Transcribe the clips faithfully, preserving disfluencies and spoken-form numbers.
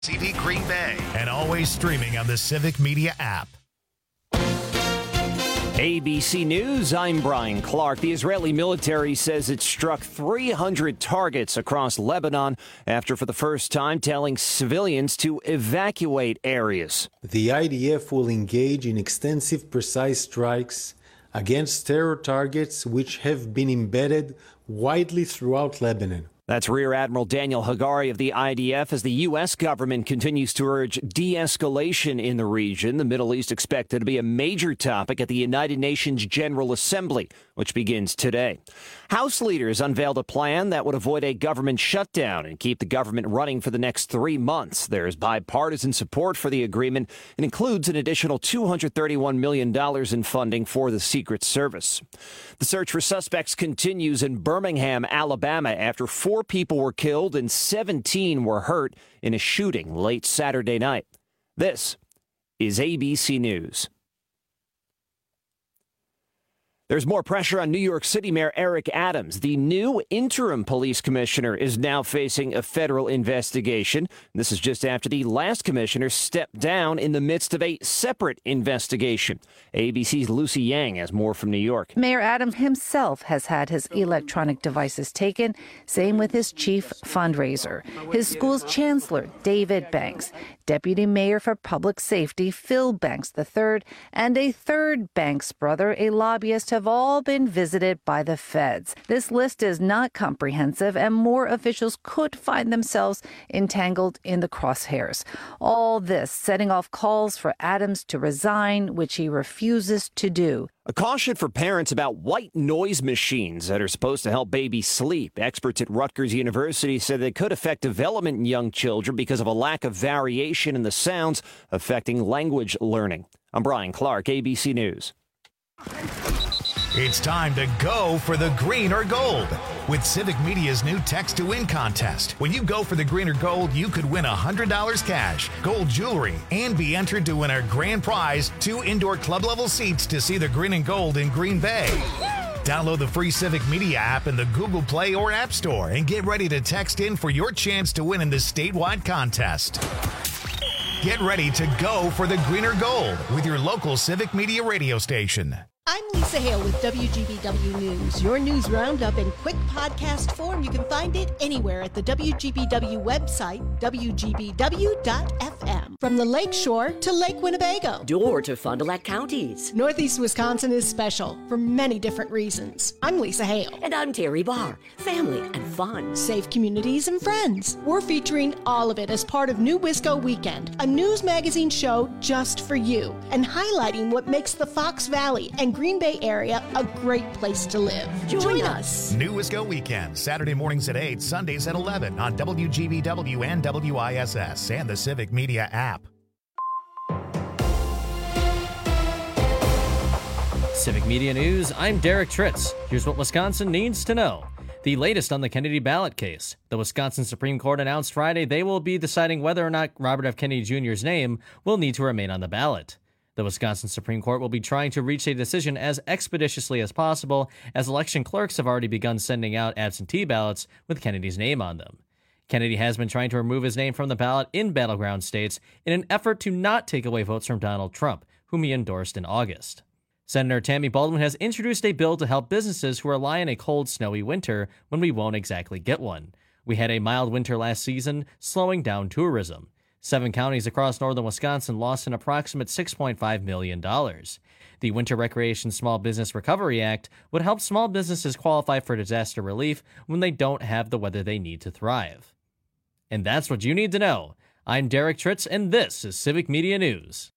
C V Green Bay, and always streaming on the Civic Media app. A B C News, I'm Brian Clark. The Israeli military says it struck three hundred targets across Lebanon after, for the first time, telling civilians to evacuate areas. The I D F will engage in extensive, precise strikes against terror targets which have been embedded widely throughout Lebanon. That's Rear Admiral Daniel Hagari of the I D F as the U S government continues to urge de-escalation in the region. The Middle East expected to be a major topic at the United Nations General Assembly, which begins today. House leaders unveiled a plan that would avoid a government shutdown and keep the government running for the next three months. There's bipartisan support for the agreement. It includes an additional two hundred thirty-one million dollars in funding for the Secret Service. The search for suspects continues in Birmingham, Alabama, after four people were killed and seventeen were hurt in a shooting late Saturday night. This is A B C News. There's more pressure on New York City Mayor Eric Adams. The new interim police commissioner is now facing a federal investigation. This is just after the last commissioner stepped down in the midst of a separate investigation. A B C's Lucy Yang has more from New York. Mayor Adams himself has had his electronic devices taken. Same with his chief fundraiser. His school's chancellor, David Banks. Deputy Mayor for Public Safety, Phil Banks the third, and a third Banks brother, a lobbyist, have all been visited by the feds. This list is not comprehensive, and more officials could find themselves entangled in the crosshairs. All this setting off calls for Adams to resign, which he refuses to do. A caution for parents about white noise machines that are supposed to help babies sleep. Experts at Rutgers University said they could affect development in young children because of a lack of variation in the sounds affecting language learning. I'm Brian Clark, A B C News. It's time to go for the green or gold with Civic Media's new Text to Win contest. When you go for the green or gold, you could win one hundred dollars cash, gold jewelry, and be entered to win our grand prize, two indoor club-level seats to see the green and gold in Green Bay. Download the free Civic Media app in the Google Play or App Store and get ready to text in for your chance to win in this statewide contest. Get ready to go for the green or gold with your local Civic Media radio station. I'm Lisa Hale with W G B W News. Your news roundup in quick podcast form. You can find it anywhere at the W G B W website, W G B W dot F M. From the Lake Shore to Lake Winnebago. Door to Fond du Lac counties. Northeast Wisconsin is special for many different reasons. I'm Lisa Hale. And I'm Terry Barr. Family and fun. Safe communities and friends. We're featuring all of it as part of New Wisco Weekend, a news magazine show just for you, and highlighting what makes the Fox Valley and Green Bay area a great place to live. Join, Join us. us. New Wisco Weekend, Saturday mornings at eight, Sundays at eleven on W G B W and W I S S and the Civic Media app. Civic Media News, I'm Derek Tritz. Here's what Wisconsin needs to know. The latest on the Kennedy ballot case. The Wisconsin Supreme Court announced Friday they will be deciding whether or not Robert F. Kennedy Junior's name will need to remain on the ballot. The Wisconsin Supreme Court will be trying to reach a decision as expeditiously as possible, as election clerks have already begun sending out absentee ballots with Kennedy's name on them. Kennedy has been trying to remove his name from the ballot in battleground states in an effort to not take away votes from Donald Trump, whom he endorsed in August. Senator Tammy Baldwin has introduced a bill to help businesses who rely on a cold, snowy winter when we won't exactly get one. We had a mild winter last season, slowing down tourism. Seven counties across northern Wisconsin lost an approximate six point five million dollars. The Winter Recreation Small Business Recovery Act would help small businesses qualify for disaster relief when they don't have the weather they need to thrive. And that's what you need to know. I'm Derek Tritz, and this is Civic Media News.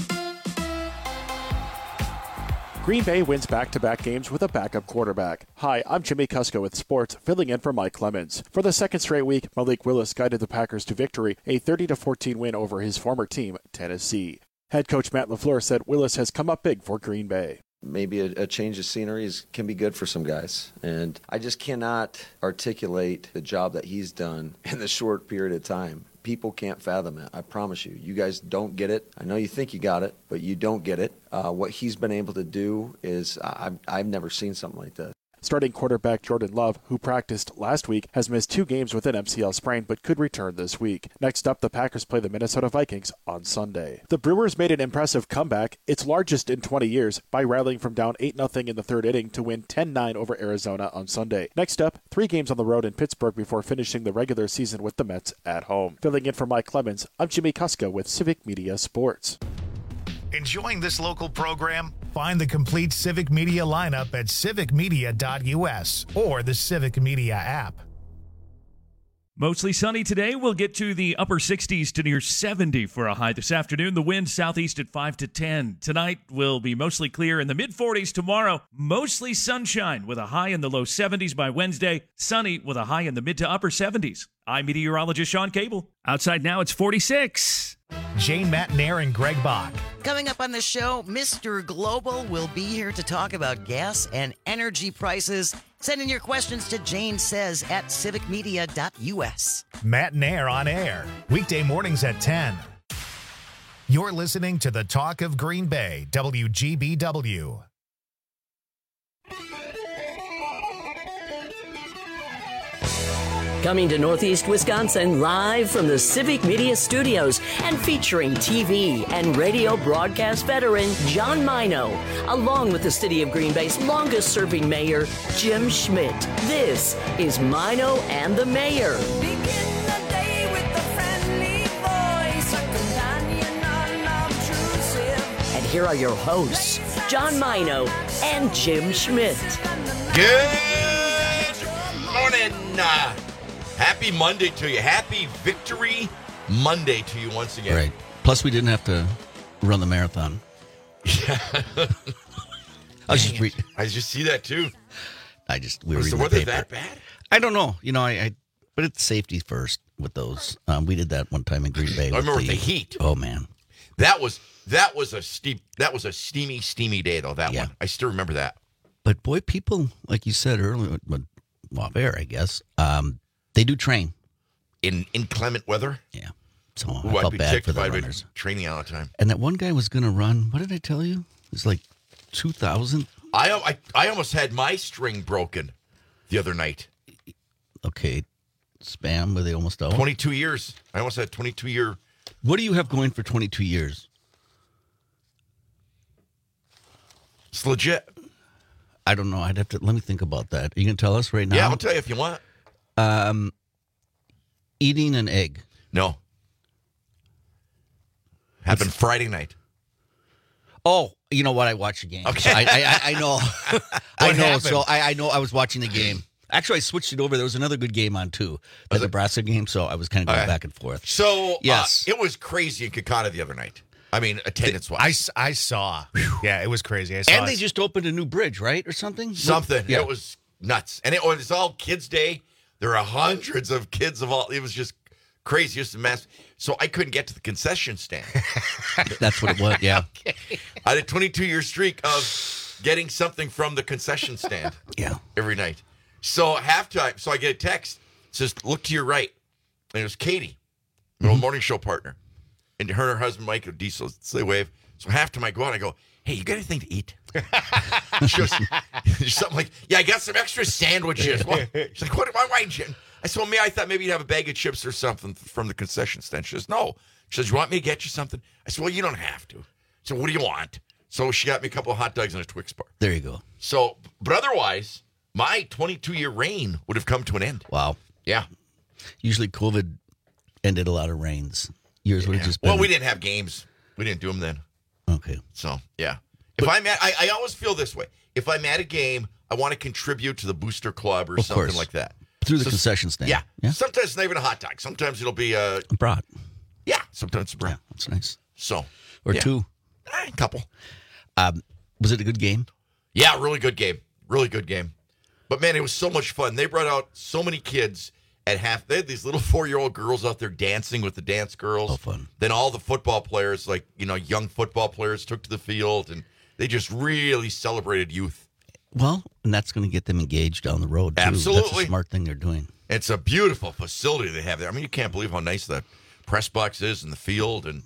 Green Bay wins back-to-back games with a backup quarterback. Hi, I'm Jimmy Kusko with sports, filling in for Mike Clemens. For the second straight week, Malik Willis guided the Packers to victory, a thirty to fourteen win over his former team, Tennessee. Head coach Matt LaFleur said Willis has come up big for Green Bay. Maybe a, a change of scenery is, can be good for some guys. And I just cannot articulate the job that he's done in the short period of time. People can't fathom it. I promise you. You guys don't get it. I know you think you got it, but you don't get it. Uh, what he's been able to do is I, I've never seen something like this. Starting quarterback Jordan Love, who practiced last week, has missed two games with an M C L sprain but could return this week. Next up, the Packers play the Minnesota Vikings on Sunday. The Brewers made an impressive comeback, its largest in twenty years, by rallying from down eight nothing in the third inning to win ten nine over Arizona on Sunday. Next up, three games on the road in Pittsburgh before finishing the regular season with the Mets at home. Filling in for Mike Clemens, I'm Jimmy Kuska with Civic Media Sports. Enjoying this local program? Find the complete Civic Media lineup at civic media dot u s or the Civic Media app. Mostly sunny today. We'll get to the upper sixties to near seventy for a high this afternoon. The wind southeast at five to ten. Tonight will be mostly clear in the mid forties. Tomorrow, mostly sunshine with a high in the low seventies by Wednesday. Sunny with a high in the mid to upper seventies. I'm meteorologist Sean Cable. Outside now, it's forty-six. Jane Matnair and Greg Bach. Coming up on the show, Mister Global will be here to talk about gas and energy prices. Send in your questions to Jane Says at civic media dot u s. Matnair on air, weekday mornings at ten. You're listening to the Talk of Green Bay, W G B W. Coming to Northeast Wisconsin live from the Civic Media Studios and featuring T V and radio broadcast veteran John Mino, along with the City of Green Bay's longest-serving mayor, Jim Schmidt. This is Mino and the Mayor. Begin the day with a friendly voice, a companion unobtrusive. And here are your hosts, John Mino and Jim Schmidt. Good morning. Uh, Happy Monday to you. Happy Victory Monday to you once again. Right. Plus, we didn't have to run the marathon. Yeah. I was just re- I just see that too. I just we were Was the reading weather the paper. that bad? I don't know. You know, I, I but it's safety first with those. Um, we did that one time in Green Bay. I remember the, the heat. Oh man, that was that was a steep. That was a steamy, steamy day though. That yeah. one, I still remember that. But boy, people like you said earlier, but off air, I guess. Um, They do train. In inclement weather? Yeah. So Ooh, I felt I'd be bad for the I'd be runners. training all the time. And that one guy was going to run, what did I tell you? It was like two thousand. I, I I almost had my string broken the other night. Okay. Spam, were they almost out? twenty-two years. I almost had twenty-two year. What do you have going for twenty-two years? It's legit. I don't know. I'd have to, let me think about that. Are you going to tell us right now? Yeah, I'll tell you if you want. Um, eating an egg. No. Happened it's, Friday night. Oh, you know what? I watched the game. Okay. So I, I, I know. I know. Happened? So I, I know I was watching the game. Actually, I switched it over. There was another good game on, too. The was Nebraska it? game. So I was kind of going okay. back and forth. So, yes. Uh, it was crazy in Kakana the other night. I mean, attendance-wise. I, I saw. Yeah, it was crazy. I saw and they it. just opened a new bridge, right? Or something? Something. Yeah. It was nuts. And it was all Kids' Day. There are hundreds of kids of all. It was just crazy, just a mess. So I couldn't get to the concession stand. That's what it was. Yeah. Okay. I had a twenty-two year streak of getting something from the concession stand. Yeah. Every night. So halftime. So I get a text. It says, "Look to your right," and it was Katie, my mm-hmm. morning show partner, and her and her husband Mike of Diesel. So they wave. So halftime, I go out. And I go, "Hey, you got anything to eat?" She goes, something like, "Yeah, I got some extra sandwiches." What? She's like, "What am I writing?" I said, "Well, me, I thought maybe you'd have a bag of chips or something from the concession stand." She says, "No." She says, "You want me to get you something?" I said, "Well, you don't have to." So, "What do you want?" So she got me a couple of hot dogs and a Twix bar. There you go. So, but otherwise, my twenty-two year reign would have come to an end. Wow. Yeah. Usually, COVID ended a lot of reigns. Yours yeah. would have just been. Well, we didn't have games. We didn't do them then. Okay. So, yeah. If I'm at, I, I always feel this way. If I'm at a game, I want to contribute to the booster club or of something course. like that. Through the so, concession stand. Yeah. yeah. Sometimes it's not even a hot dog. Sometimes it'll be a... A brat. Yeah. Sometimes it's a brat. Yeah, that's nice. So. Or yeah. two. A couple. Um, was it a good game? Yeah, really good game. Really good game. But, man, it was so much fun. They brought out so many kids at half. They had these little four-year-old girls out there dancing with the dance girls. Oh, fun. Then all the football players, like, you know, young football players took to the field, and they just really celebrated youth. Well, and that's going to get them engaged down the road, too. Absolutely. That's a smart thing they're doing. It's a beautiful facility they have there. I mean, you can't believe how nice the press box is in the field. And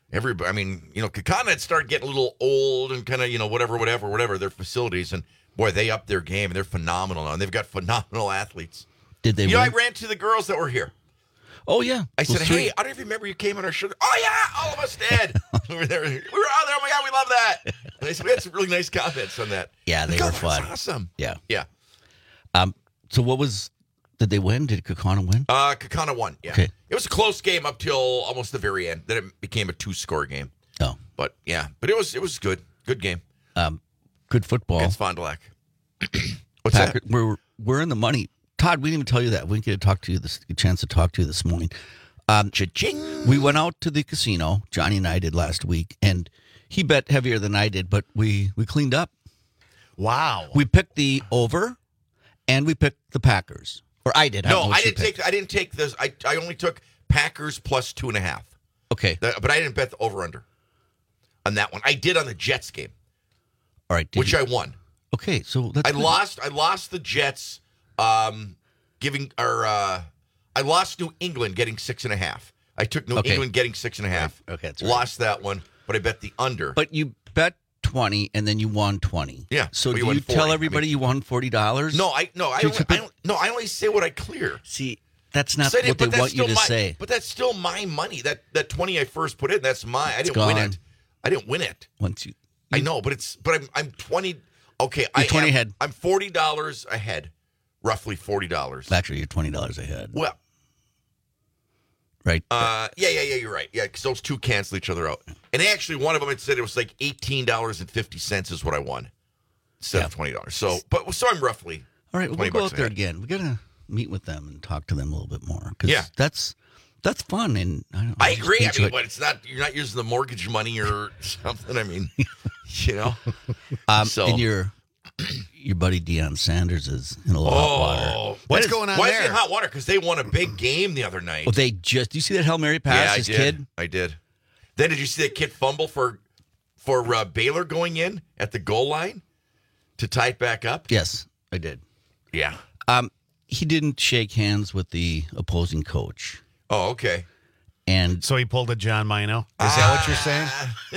everybody, I mean, you know, Kakana had started getting a little old and kind of, you know, whatever, whatever, whatever, their facilities. And, boy, they upped their game, and they're phenomenal now. And they've got phenomenal athletes. Did they You know, win? I ran to the girls that were here. Oh, yeah. I said, Well, hey, sweet. I don't even remember you came on our show. Oh, yeah, all of us did. we were there. We were out there. Oh, my God, we love that. And I said, we had some really nice comments on that. Yeah, they Like, were oh, fun. That's awesome. Yeah. Yeah. Um. So what was, did they win? Did Kakana win? Uh, Kakana won, yeah. Okay. It was a close game up till almost the very end. Then it became a two-score game. Oh. But, yeah. But it was it was good. Good game. Um. Good football. Against Fond du Lac. What's Packer, that? We're, we're in the money. Todd, we didn't even tell you that. We didn't get to talk to you this a chance to talk to you this morning. Um, Cha-ching. We went out to the casino, Johnny and I did last week, and he bet heavier than I did, but we, we cleaned up. Wow. We picked the over, and we picked the Packers. Or I did. I don't No, know what I you didn't take I didn't take this. I, I only took Packers plus two and a half. Okay. That- but I didn't bet the over-under on that one. I did on the Jets game, All right. did which you- I won. Okay, so that's I good. lost. I lost the Jets, um, giving or uh, I lost New England getting six and a half. I took New Okay. England getting six and a half. Right. Okay, that's right. Lost that one, but I bet the under. But you bet twenty, and then you won twenty. Yeah, So well, do you won you forty. tell I everybody mean- you won forty dollars? no, I no, I, So only, you I put- don't, no, I only say what I clear. See, that's not So I didn't- what they but that's want you still to my- say. But that's still my money. That that twenty I first put in, that's mine. I It's didn't win gone. it. I didn't win it. Once you, I know, but it's but I'm I'm twenty. Okay, You're I twenty am, ahead. I'm forty dollars ahead, roughly forty dollars. actually, you're twenty dollars ahead, Well, right? uh, yeah, yeah, yeah, you're right. Yeah, because those two cancel each other out. And actually, one of them had said it was like eighteen dollars and fifty cents is what I won instead Yeah. of twenty dollars. So, but so I'm roughly All right, we'll twenty go bucks out there ahead. again. We gotta meet with them and talk to them a little bit more. 'Cause Yeah. that's that's fun, and I, don't, I just agree. I enjoy mean, it. but it's not you're not using the mortgage money or something. I mean, you know. Um, so and your your buddy Deion Sanders is in a little hot water. oh, What's That going on Why there? is he in hot water? Because they won a big game the other night. Well, they just do you see that Hail Mary pass? yeah, I his did. kid. I did. Then did you see that kid fumble for for uh, Baylor going in at the goal line to tie it back up? Yes, I did. Yeah. Um, he didn't shake hands with the opposing coach, Oh, okay. and So he pulled a John Mino. Is that what you're saying?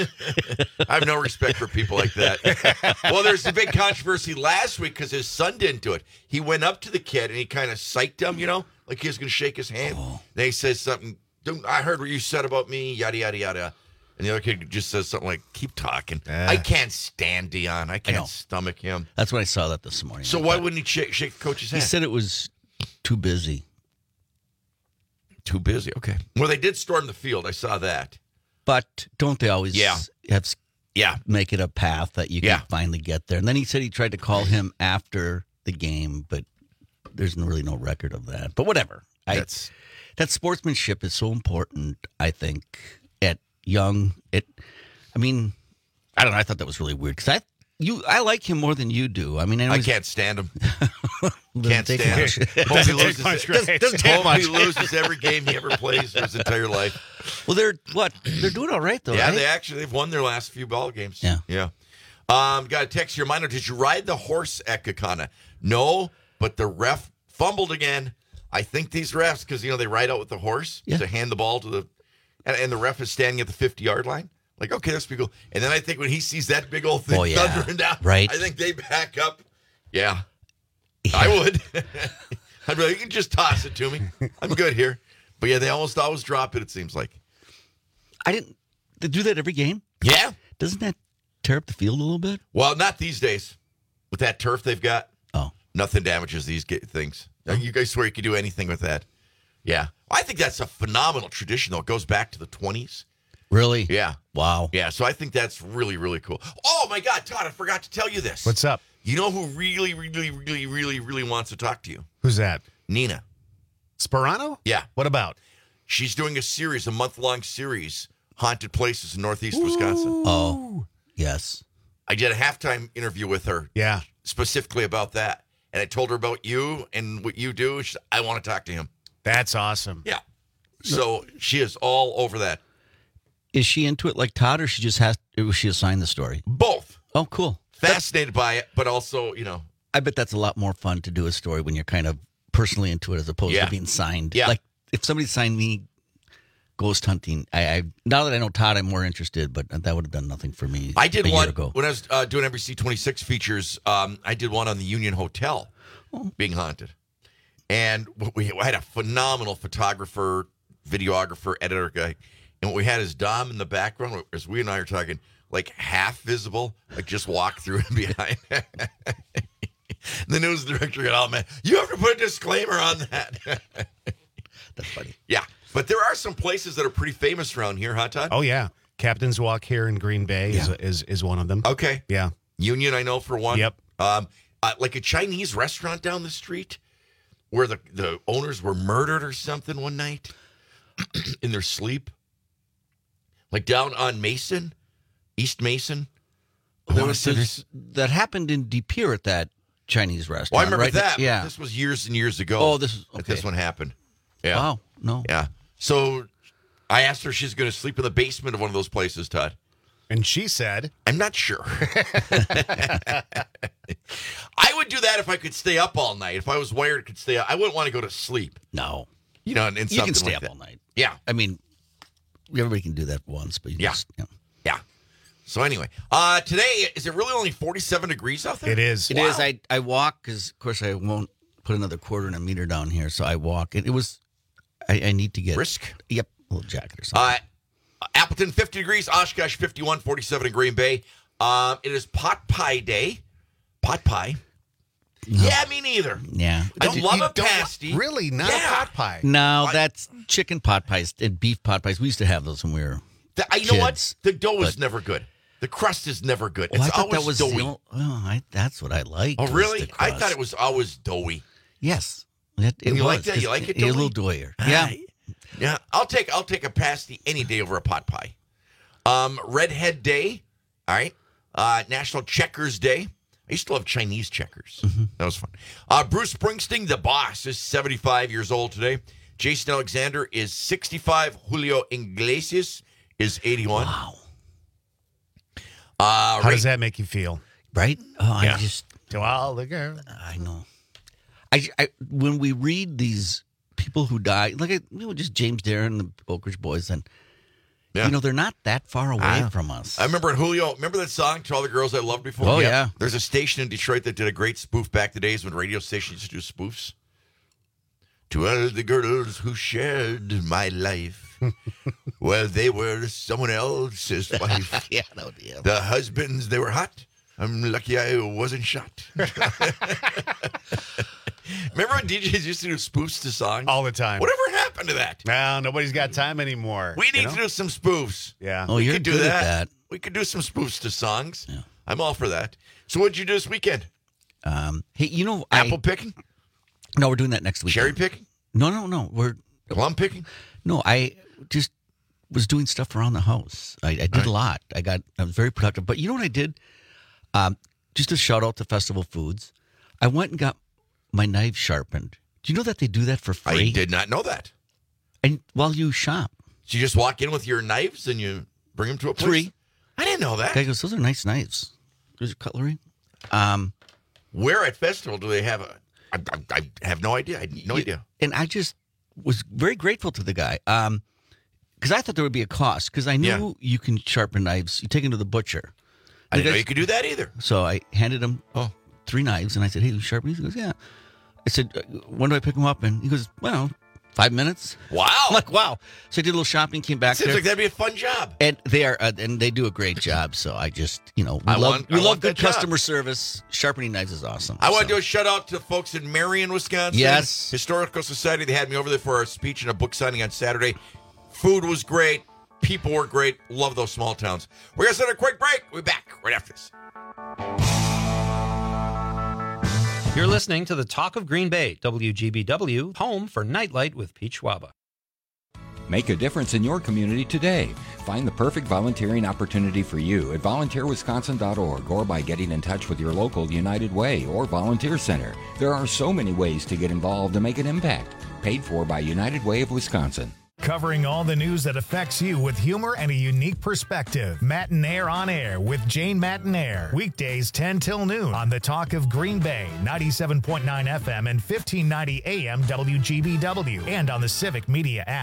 I have no respect for people like that. Well, there's a big controversy last week because his son didn't do it. He went up to the kid and he kind of psyched him, you know, like he was going to shake his hand. Oh. Then he says something, "Don't- I heard what you said about me, yada, yada, yada. And the other kid just says something like, keep talking. Eh. I can't stand Dion. I know. can't stomach him. that's when I saw that this morning. So I why thought- wouldn't he shake, shake the coach's he hand? said it was too busy? Too busy. Okay. Well, they did storm the field. I saw that. But don't they always Yeah. have s- Yeah. make it a path that you can Yeah. finally get there? And then he said he tried to call him after the game, but there's no- really no record of that. But whatever. I, That's that sportsmanship is so important, I think, at young. It, I mean, I don't know. I thought that was really weird because I, you, I like him more than you do. I mean, I, know I he's- can't stand him. doesn't Can't take stand much. him. Hope he Doesn't take loses. much, Doesn't- right? doesn't take Hope much. he loses every game he ever plays for his entire life. Well, they're what? They're doing all right though. Yeah, right? they actually they've won their last few ball games. Yeah. yeah. Um, got a text here, Minor. Did you ride the horse at Kakana? No, but the ref fumbled again. I think these refs, because you know they ride out with the horse Yeah. to hand the ball to the, and, and the ref is standing at the fifty yard line. Like, okay, that's pretty cool. And then I think when he sees that big old thing Oh, yeah. thundering down, Right. I think they back up. Yeah, Yeah. I would. I'd be like, you can just toss it to me. I'm good here. But yeah, they almost always drop it. It seems like. I didn't. They do that every game. Yeah. Doesn't that tear up the field a little bit? Well, not these days. With that turf they've got, Oh, nothing damages these ga- things. Uh, You guys swear you could do anything with that. Yeah. I think that's a phenomenal tradition, though. It goes back to the twenties. really? Yeah. Wow. Yeah. So I think that's really, really cool. Oh, my God, Todd, I forgot to tell you this. What's up? You know who really, really, really, really, really wants to talk to you? Who's that? Nina. Sperano? Yeah. What about? She's doing a series, a month-long series, Haunted Places in Northeast Wisconsin. Oh, yes. I did a halftime interview with her. Yeah. Specifically about that. And I told her about you and what you do. She said, I want to talk to him. That's awesome. Yeah. So she is all over that. Is she into it like Todd, or she just has? Or was she assigned the story? Both. Oh, cool. Fascinated by it, but also, you know. I bet that's a lot more fun to do a story when you're kind of personally into it as opposed Yeah. to being signed. Yeah. Like if somebody signed me, ghost hunting. I, I now that I know Todd, I'm more interested, but that would have done nothing for me. I did a one year ago. when I was uh, doing N B C twenty-six features. Um, I did one on the Union Hotel oh. being haunted, and we had a phenomenal photographer, videographer, editor guy, and what we had is Dom in the background as we and I are talking, like half visible, like just walk through and behind. The news director got, oh man, you have to put a disclaimer on that. That's funny. Yeah. But there are some places that are pretty famous around here, huh, Todd? Oh, yeah. Captain's Walk here in Green Bay Yeah. is, is is one of them. Okay. Yeah. Union, I know for one. Yep. Um, uh, like a Chinese restaurant down the street where the, the owners were murdered or something one night in their sleep. Like down on Mason, East Mason. There Oh, was there's- this, that happened in De Pere at that Chinese restaurant. well, I remember right? that. but Yeah. This was years and years ago. Oh, this is- that okay. this one happened. Yeah. Wow. No. Yeah. So I asked her if she's going to sleep in the basement of one of those places, Todd. And she said, I'm not sure. I would do that if I could stay up all night. If I was wired, could stay up. I wouldn't want to go to sleep. No. You know, and, and You something can stay like up that. all night. Yeah. I mean, everybody can do that once, but you Yeah. just, you know. Yeah. So anyway, uh, today, is it really only forty-seven degrees out there? it is. It is. I, I walk because, of course, I won't put another quarter in a meter down here, so I walk. And it was, I, I need to get. Brisk? Yep, a little jacket or something. Uh, Appleton, fifty degrees. Oshkosh, fifty-one, forty-seven in Green Bay. Um, it is pot pie day. Pot pie. No. Yeah, me neither. Yeah. I You love a don't- pasty. Really? Not Yeah. a pot pie? No, What? that's chicken pot pies and beef pot pies. We used to have those when we were. The, I- you know what? Kids, The dough is but- never good. The crust is never good. Oh, It's I thought always that was doughy. the old, oh, I, that's what I like. Oh, was really? the I crust. thought it was always doughy. Yes, it, it You was. like that? You 'cause like it A little doughy? doughier. Yeah. Yeah, I'll take I'll take a pasty any day over a pot pie. Um, Redhead Day, all right. Uh, National Checkers Day. I used to love Chinese checkers. Mm-hmm. That was fun. Uh, Bruce Springsteen, the boss, is seventy-five years old today. Jason Alexander is sixty-five. Julio Iglesias is eighty-one. Wow. Uh, How Ray- does that make you feel? Right? Oh, Yeah. I just, To all the girls. I know. I, I when we read these people who die, like you know, just James Darren, the Oak Ridge Boys, and Yeah. you know they're not that far away I- from us. I remember in Julio, remember that song, To All the Girls I Loved Before? Oh, yeah. There's a station in Detroit that did a great spoof back the days when radio stations used to do spoofs. To all the girls who shared my life, well, they were someone else's wife. yeah, that would be it. The husbands, they were hot. I'm lucky I wasn't shot. Remember when D Js used to do spoofs to songs? All the time. Whatever happened to that? Well, nobody's got time anymore. We need you know? to do some spoofs. Yeah. Oh, we you're could do good that. at that. We could do some spoofs to songs. Yeah. I'm all for that. So what'd you do this weekend? Um, hey, you know, Apple I, picking? no, we're doing that next week. Cherry picking? No, no, no. We're Plum picking? no. I just was doing stuff around the house. I, I did Right. a lot. I got. I was very productive. But you know what I did? Um, just a shout out to Festival Foods. I went and got my knife sharpened. Do you know that they do that for free? I did not know that. And while you shop, So you just walk in with your knives and you bring them to a place? Three. I didn't know that. guy goes, "Those are nice knives. There's cutlery." Um, Where at Festival do they have a... I, I, I have no idea. I had no you- idea. And I just was very grateful to the guy. Um, because I thought there would be a cost. Because I knew Yeah. you can sharpen knives. You take them to the butcher. I The didn't know guy- you could do that either. So I handed him Oh. three knives, and I said, "Hey, you sharpen these?" He goes, "Yeah." I said, "Uh, "When do I pick them up?" And he goes, "Well, five minutes." Wow. I'm like, "Wow!" So I did a little shopping, came back Seems there, like that'd be a fun job. and they are, uh, and they do a great job. So I just, you know, we I love want- we I love want good that job. customer service. Sharpening knives is awesome. I want So- to do a shout out to folks in Marion, Wisconsin. Yes. Historical Society. They had me over there for our speech and a book signing on Saturday. Food was great. People were great. Love those small towns. We're going to send a quick break. We'll be back right after this. You're listening to the Talk of Green Bay, W G B W, home for Nightlight with Pete Schwaba. Make a difference in your community today. Find the perfect volunteering opportunity for you at volunteer wisconsin dot org or by getting in touch with your local United Way or Volunteer Center. There are so many ways to get involved and make an impact. Paid for by United Way of Wisconsin. Covering all the news that affects you with humor and a unique perspective. Matinaire on Air with Jane Matinaire. Weekdays ten till noon on the Talk of Green Bay, ninety-seven point nine F M and fifteen ninety A M W G B W, and on the Civic Media app.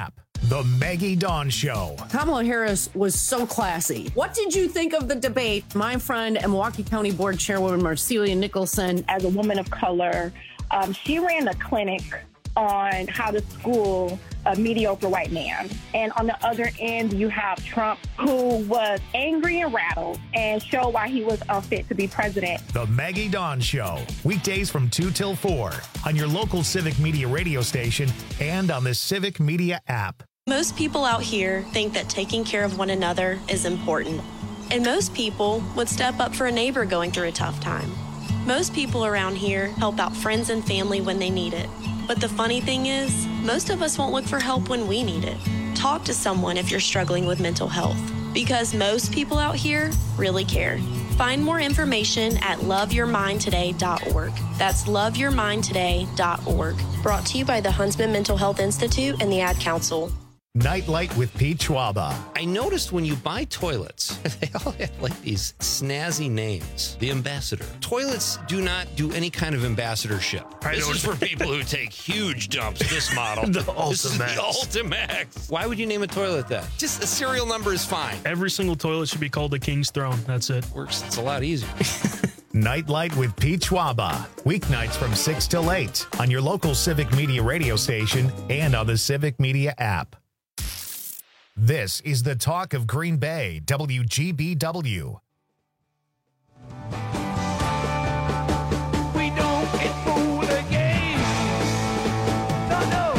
The Maggie Dawn Show. Kamala Harris was so classy. What did you think of the debate? My friend and Milwaukee County Board Chairwoman Marcelia Nicholson. As a woman of color, um, she ran a clinic on how to school a mediocre white man. And on the other end, you have Trump, who was angry and rattled and showed why he was unfit to be president. The Maggie Dawn Show. Weekdays from two till four on your local Civic Media radio station and on the Civic Media app. Most people out here think that taking care of one another is important. And most people would step up for a neighbor going through a tough time. Most people around here help out friends and family when they need it. But the funny thing is, most of us won't look for help when we need it. Talk to someone if you're struggling with mental health, because most people out here really care. Find more information at love your mind today dot org. That's love your mind today dot org. Brought to you by the Huntsman Mental Health Institute and the Ad Council. Nightlight with Pete Schwaba. I noticed when you buy toilets, they all have like these snazzy names. The Ambassador. Toilets do not do any kind of ambassadorship. I this know. is for people who take huge dumps. This model. The This is the Ultimax. Ultimax. Why would you name a toilet that? Just the serial number is fine. Every single toilet should be called the King's Throne. That's it. Works. It's a lot easier. Nightlight with Pete Schwaba. Weeknights from six till eight on your local Civic Media radio station and on the Civic Media app. This is the talk of Green Bay, W G B W. We don't get fooled again. No, no.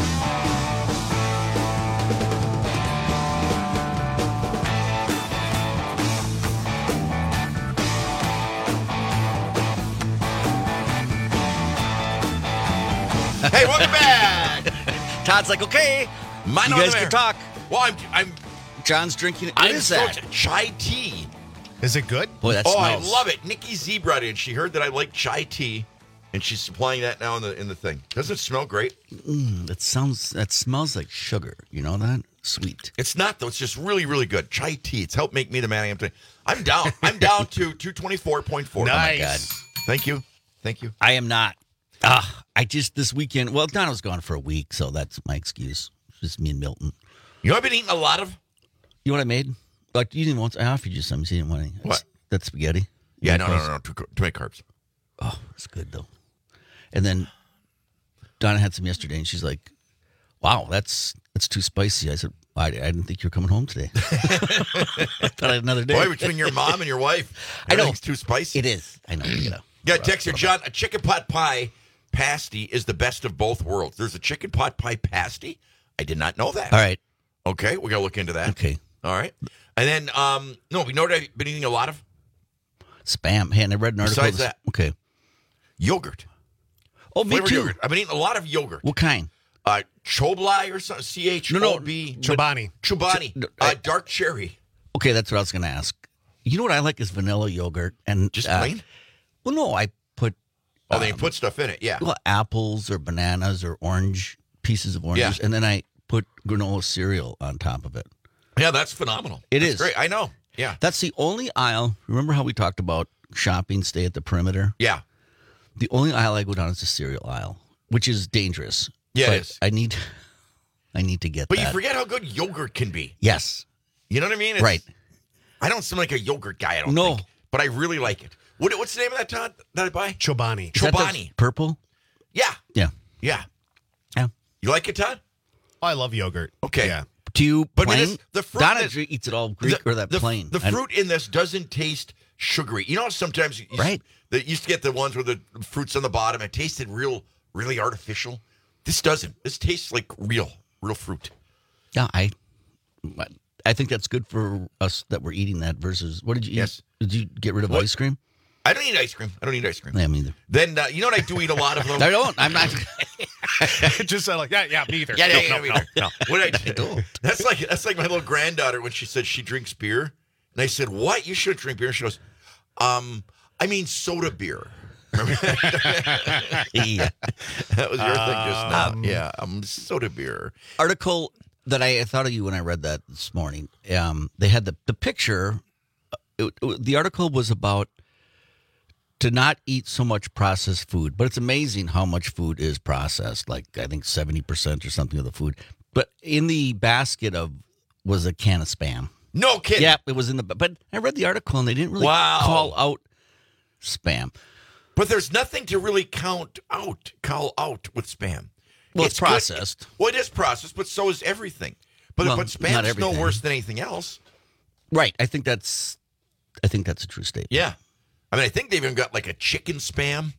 Hey, welcome back. Todd's like, okay, Mine you on guys the can air. talk. Well, I'm, I'm, John's drinking. What I'm is so that? chai tea. Is it good? Boy, that oh, smells. I love it. Nikki Z brought it in. She heard that I like chai tea, and she's supplying that now in the in the thing. Doesn't it smell great? Mm, that sounds. That smells like sugar. You know that? Sweet. It's not though. It's just really, really good. Chai tea. It's helped make me the man I am today. I'm down. I'm down to two twenty-four point four. Nice. Oh my God. Thank you. Thank you. I am not. Ah, I just this weekend. Well, Donna was gone for a week, so that's my excuse. It's just me and Milton. You know, I've been eating a lot of. You know what I made? Like you didn't want. I offered you some. You didn't want any. What? That spaghetti. Yeah, no, no, no, no. Too, too many carbs. Oh, it's good though. And then Donna had some yesterday, and she's like, "Wow, that's that's too spicy." I said, I, I didn't think you were coming home today. I thought I had another day. Boy, between your mom and your wife, I know. everything's too spicy. It is. I know. You know. Yeah, text here, John. A chicken pot pie pasty is the best of both worlds. There's a chicken pot pie pasty. I did not know that. All right. Okay, we gotta look into that. Okay. All right. And then, um, no, we know what I've been eating a lot of Spam. Hey, and I read an article. Besides this- that. Okay. Yogurt. Oh, me Flavored too. Yogurt. I've been eating a lot of yogurt. What kind? Uh, Choblai or something. C H O B. Chobani. Chobani. Ch- Uh, dark cherry. Okay, that's what I was going to ask. You know what I like is vanilla yogurt and Just uh, plain? Well, no, I put Oh, they um, put stuff in it. Yeah. well, apples or bananas or orange pieces of oranges, Yeah. and then I put granola cereal on top of it. Yeah, that's phenomenal. It That's is. great. I know. Yeah. That's the only aisle. Remember how we talked about shopping, stay at the perimeter? Yeah. The only aisle I go down is the cereal aisle, which is dangerous. Yeah, but it is. I need, I need to get But that. you forget how good yogurt can be. Yes. You know what I mean? It's- Right. I don't seem like a yogurt guy, I don't No. think. But I really like it. What, what's the name of that, Todd, that I buy? Chobani. Is that the Chobani. purple? Yeah. Yeah. Yeah. Yeah. You like it, Todd? I love yogurt. Okay. Yeah. Do you But I mean, plain? this- the fruit Donna is- eats it all Greek the, or that the, plain. The I- fruit in this doesn't taste sugary. You know how sometimes you, Right. They used to get the ones with the fruits on the bottom. It tasted real, really artificial. This doesn't. This tastes like real, real fruit. Yeah, I, I think that's good for us that we're eating that versus what did you eat? Yes. Did you get rid of What? ice cream? I don't eat ice cream. I don't eat ice cream. Yeah, me either. Then uh, you know what I do eat a lot of them. I don't. I'm not. Just said like, yeah, yeah, me either. Yeah, yeah, no, yeah, no, me no, either. no. What I, I don't. That's like that's like my little granddaughter when she said she drinks beer, and I said, "What? You should drink beer." And she goes, "Um, I mean soda beer." Remember? Yeah. That was your thing just now. Um, Yeah, um, soda beer. Article that I, I thought of you when I read that this morning. Um, they had the the picture. It, it- the article was about to not eat so much processed food, but it's amazing how much food is processed. Like I think seventy percent or something of the food. But in the basket of was a can of Spam. No kidding. Yeah, it was in the. But I read the article and they didn't really Wow. call out Spam. But there's nothing to really count out, call out with Spam. Well, it's, good- processed. Well, it is processed, but so is everything. But Well, but not Spam's no everything. worse than anything else. Right. I think that's. I think that's a true statement. Yeah. I mean, I think they've even got like a chicken Spam,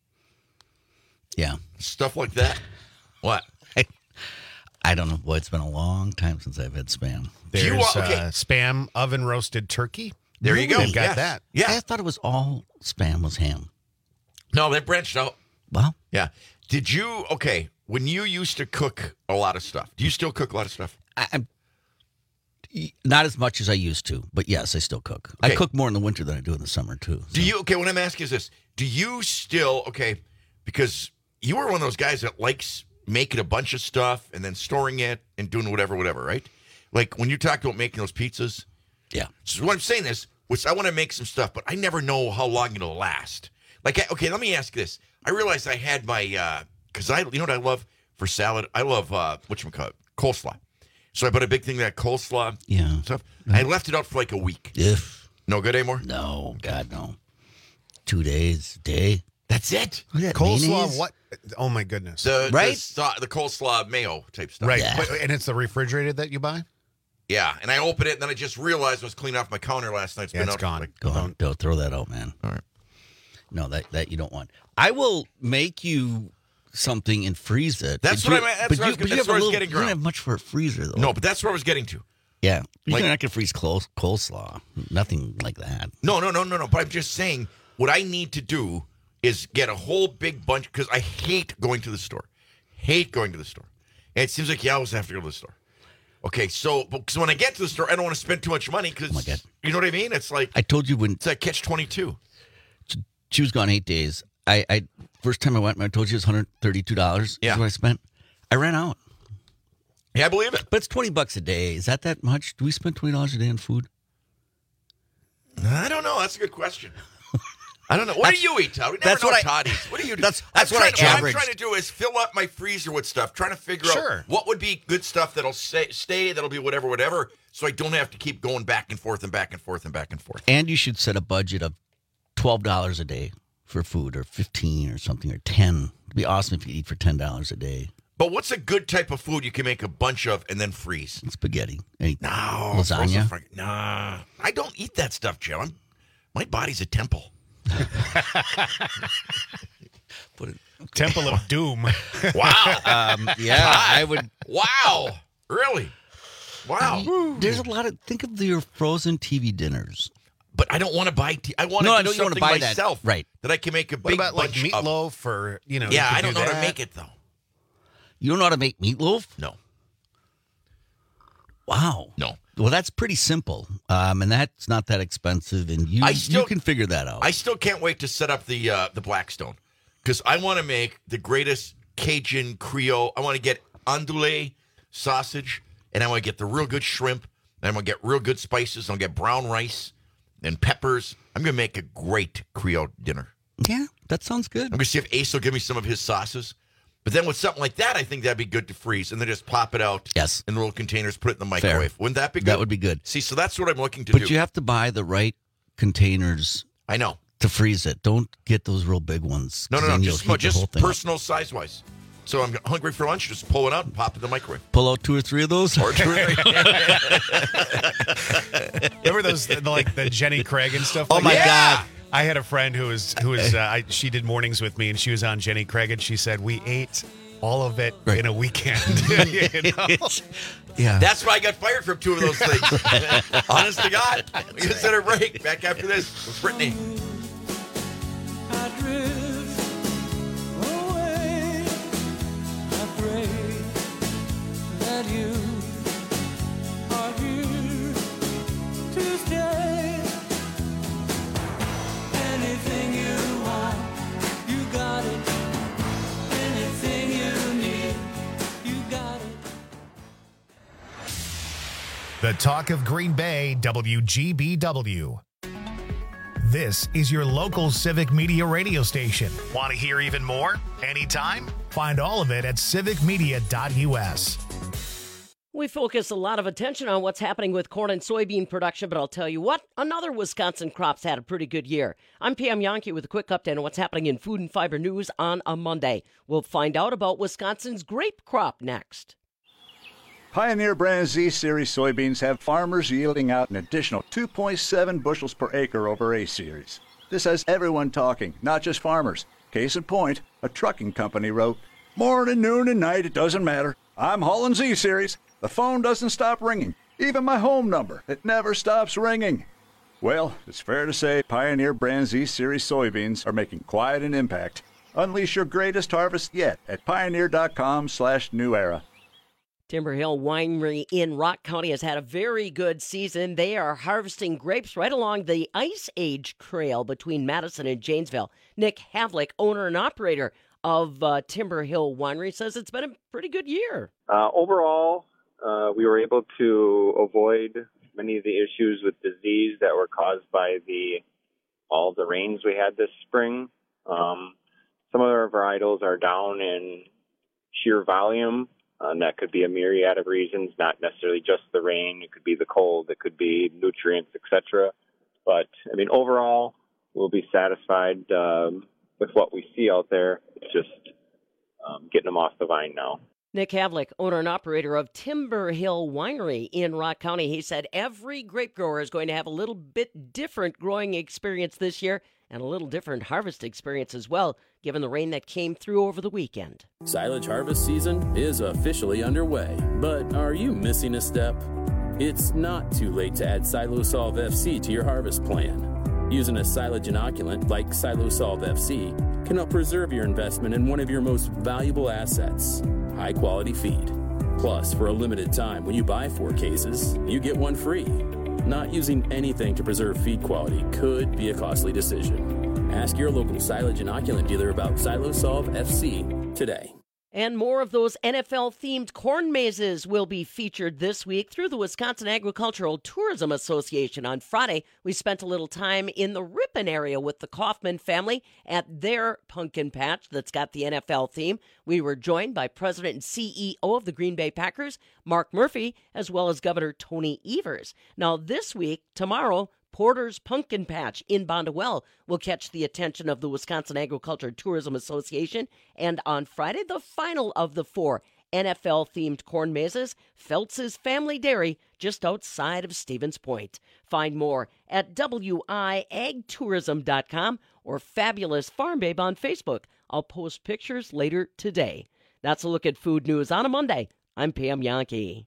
Yeah. stuff like that. What? I, I don't know. Boy, it's been a long time since I've had Spam. There's you want- okay. uh, Spam oven roasted turkey. There you go. They've got Yes. that. Yeah. I thought it was all Spam was ham. No, they branched out. Well, Yeah. Did you, okay, when you used to cook a lot of stuff, do you still cook a lot of stuff? I, I'm not as much as I used to, but yes, I still cook. I Okay. cook more in the winter than I do in the summer too. Do you, okay, what I'm asking is this. Do you still, okay, because you were one of those guys that likes making a bunch of stuff and then storing it and doing whatever, whatever, right? Like when you talked about making those pizzas. Yeah. So what I'm saying is, which I want to make some stuff, but I never know how long it'll last. Like, I- okay, let me ask this. I realized I had my, because I, you know what I love for salad? I love, uh, whatchamacallit, coleslaw. So I bought a big thing of that coleslaw Yeah. stuff. I left it out for like a week. If No good anymore? no, God no. Two days, day. That's it. Look at that Coleslaw, mayonnaise. what? Oh, my goodness. The, Right? The, sa- the coleslaw mayo type stuff. right. Yeah. But, and it's the refrigerated that you buy? Yeah, and I opened it, and then I just realized I was cleaning off my counter last night. It's Yeah, been it's out for gone. like- Go on, don't throw that out, man. All right. No, that that you don't want. I will make you something and freeze it. That's But what you- I'm- that's but what I you, was- but you that's have what I a was little- getting You don't around. have much for a freezer though. No, but that's where I was getting to. Yeah, you're Like- not gonna freeze cole, coleslaw. Nothing like that. No, no, no, no, no. But I'm just saying, what I need to do is get a whole big bunch, because I hate going to the store. Hate going to the store. And it seems like you always have to go to the store. Okay, so, because when I get to the store, I don't want to spend too much money, because, Oh my God. you know what I mean? It's like, I told you when it's like catch twenty-two. she was gone eight days. I, I first time I went, I told you it was one hundred thirty-two dollars. Yeah. Is what I spent. I ran out. Yeah, I believe it. But it's twenty bucks a day. Is that that much? Do we spend twenty dollars a day on food? I don't know. That's a good question. I don't know. What do you eat, Todd? We never that's know what I- Todd eats. What do you do? that's- I'm that's what I trying to- What I'm averaged. trying to do is fill up my freezer with stuff, trying to figure Sure. out what would be good stuff that'll stay, stay, that'll be whatever, whatever, so I don't have to keep going back and forth and back and forth and back and forth. And you should set a budget of twelve dollars a day for food, or fifteen, or something, or ten. It'd be awesome if you eat for ten dollars a day. But what's a good type of food you can make a bunch of and then freeze? Spaghetti. Any No. lasagna. frozen fr- Nah. I don't eat that stuff, Joe. I'm, my body's a temple. Put it. Temple of Doom. Wow. Um, yeah, I would. Wow. Really? Wow. There's a lot of. Think of your frozen T V dinners. But I don't want to buy. T- I want to No, do I know you wanna something buy that. myself, Right. That I can make a What big about like bunch of. meatloaf or, you know? Yeah, you could I don't do know how to that. make it though. You don't know how to make meatloaf? No. Wow. No. Well, that's pretty simple, um, and that's not that expensive, and you I still- you can figure that out. I still can't wait to set up the uh, the Blackstone, because I want to make the greatest Cajun Creole. I want to get andouille sausage, and I want to get the real good shrimp, and I'm going to get real good spices. I'm going to get brown rice and peppers. I'm going to make a great Creole dinner. Yeah, that sounds good. I'm going to see if Ace will give me some of his sauces. But then with something like that, I think that'd be good to freeze, and then just pop it out Yes. in little containers, put it in the Fair. microwave. Wouldn't that be good? That would be good. See, so that's what I'm looking to But do. you have to buy the right containers I know. to freeze it. Don't get those real big ones. No, no, 'cause no. then you'll Just, heat the just whole thing up. personal size-wise. So I'm hungry for lunch, just pull it out and pop it in the microwave. Pull out two or three of those. Or two or three. Remember those the, like the Jenny Craig and stuff? Oh, like my that? God. I had a friend who was who was uh, I, she did mornings with me, and she was on Jenny Craig, and she said we ate all of it Right. in a weekend. you know? Yeah. That's why I got fired from two of those things. Honest to God. We can set a break. Back after this with Brittany. I drift away. I pray that you are here to stay. Anything you want, you got it. Anything you need, you got it. The talk of Green Bay, W G B W. This is your local Civic Media radio station. Want to hear even more? Anytime? Find all of it at civic media dot U S. We focus a lot of attention on what's happening with corn and soybean production, but I'll tell you what, another Wisconsin crop's had a pretty good year. I'm Pam Yankee with a quick update on what's happening in food and fiber news on a Monday. We'll find out about Wisconsin's grape crop next. Pioneer brand Z Series soybeans have farmers yielding out an additional two point seven bushels per acre over A Series. This has everyone talking, not just farmers. Case in point, a trucking company wrote, "Morning, noon, and night, it doesn't matter. I'm hauling Z Series. The phone doesn't stop ringing. Even my home number, it never stops ringing." Well, it's fair to say Pioneer brand Z Series soybeans are making quite an impact. Unleash your greatest harvest yet at pioneer.com slash new era. Timber Hill Winery in Rock County has had a very good season. They are harvesting grapes right along the Ice Age Trail between Madison and Janesville. Nick Havlick, owner and operator of uh, Timber Hill Winery, says it's been a pretty good year. Uh, overall, uh, we were able to avoid many of the issues with disease that were caused by the all the rains we had this spring. Um, some of our varietals are down in sheer volume, uh, and that could be a myriad of reasons, not necessarily just the rain. It could be the cold, it could be nutrients, et cetera. But, I mean, overall, we'll be satisfied um, with what we see out there. It's just um, getting them off the vine now. Nick Havlick, owner and operator of Timber Hill Winery in Rock County, he said every grape grower is going to have a little bit different growing experience this year and a little different harvest experience as well, given the rain that came through over the weekend. Silage harvest season is officially underway, but are you missing a step? It's not too late to add Silosolv F C to your harvest plan. Using a silage inoculant like Silosolv F C can help preserve your investment in one of your most valuable assets, high-quality feed. Plus, for a limited time, when you buy four cases, you get one free. Not using anything to preserve feed quality could be a costly decision. Ask your local silage inoculant dealer about Silosolv F C today. And more of those N F L-themed corn mazes will be featured this week through the Wisconsin Agricultural Tourism Association. On Friday, we spent a little time in the Ripon area with the Kaufman family at their pumpkin patch that's got the N F L theme. We were joined by President and C E O of the Green Bay Packers, Mark Murphy, as well as Governor Tony Evers. Now, this week, tomorrow, Porter's Pumpkin Patch in Bondwell will catch the attention of the Wisconsin Agriculture Tourism Association. And on Friday, the final of the four N F L-themed corn mazes, Feltz's Family Dairy, just outside of Stevens Point. Find more at W I ag tourism dot com or Fabulous Farm Babe on Facebook. I'll post pictures later today. That's a look at food news on a Monday. I'm Pam Yankee.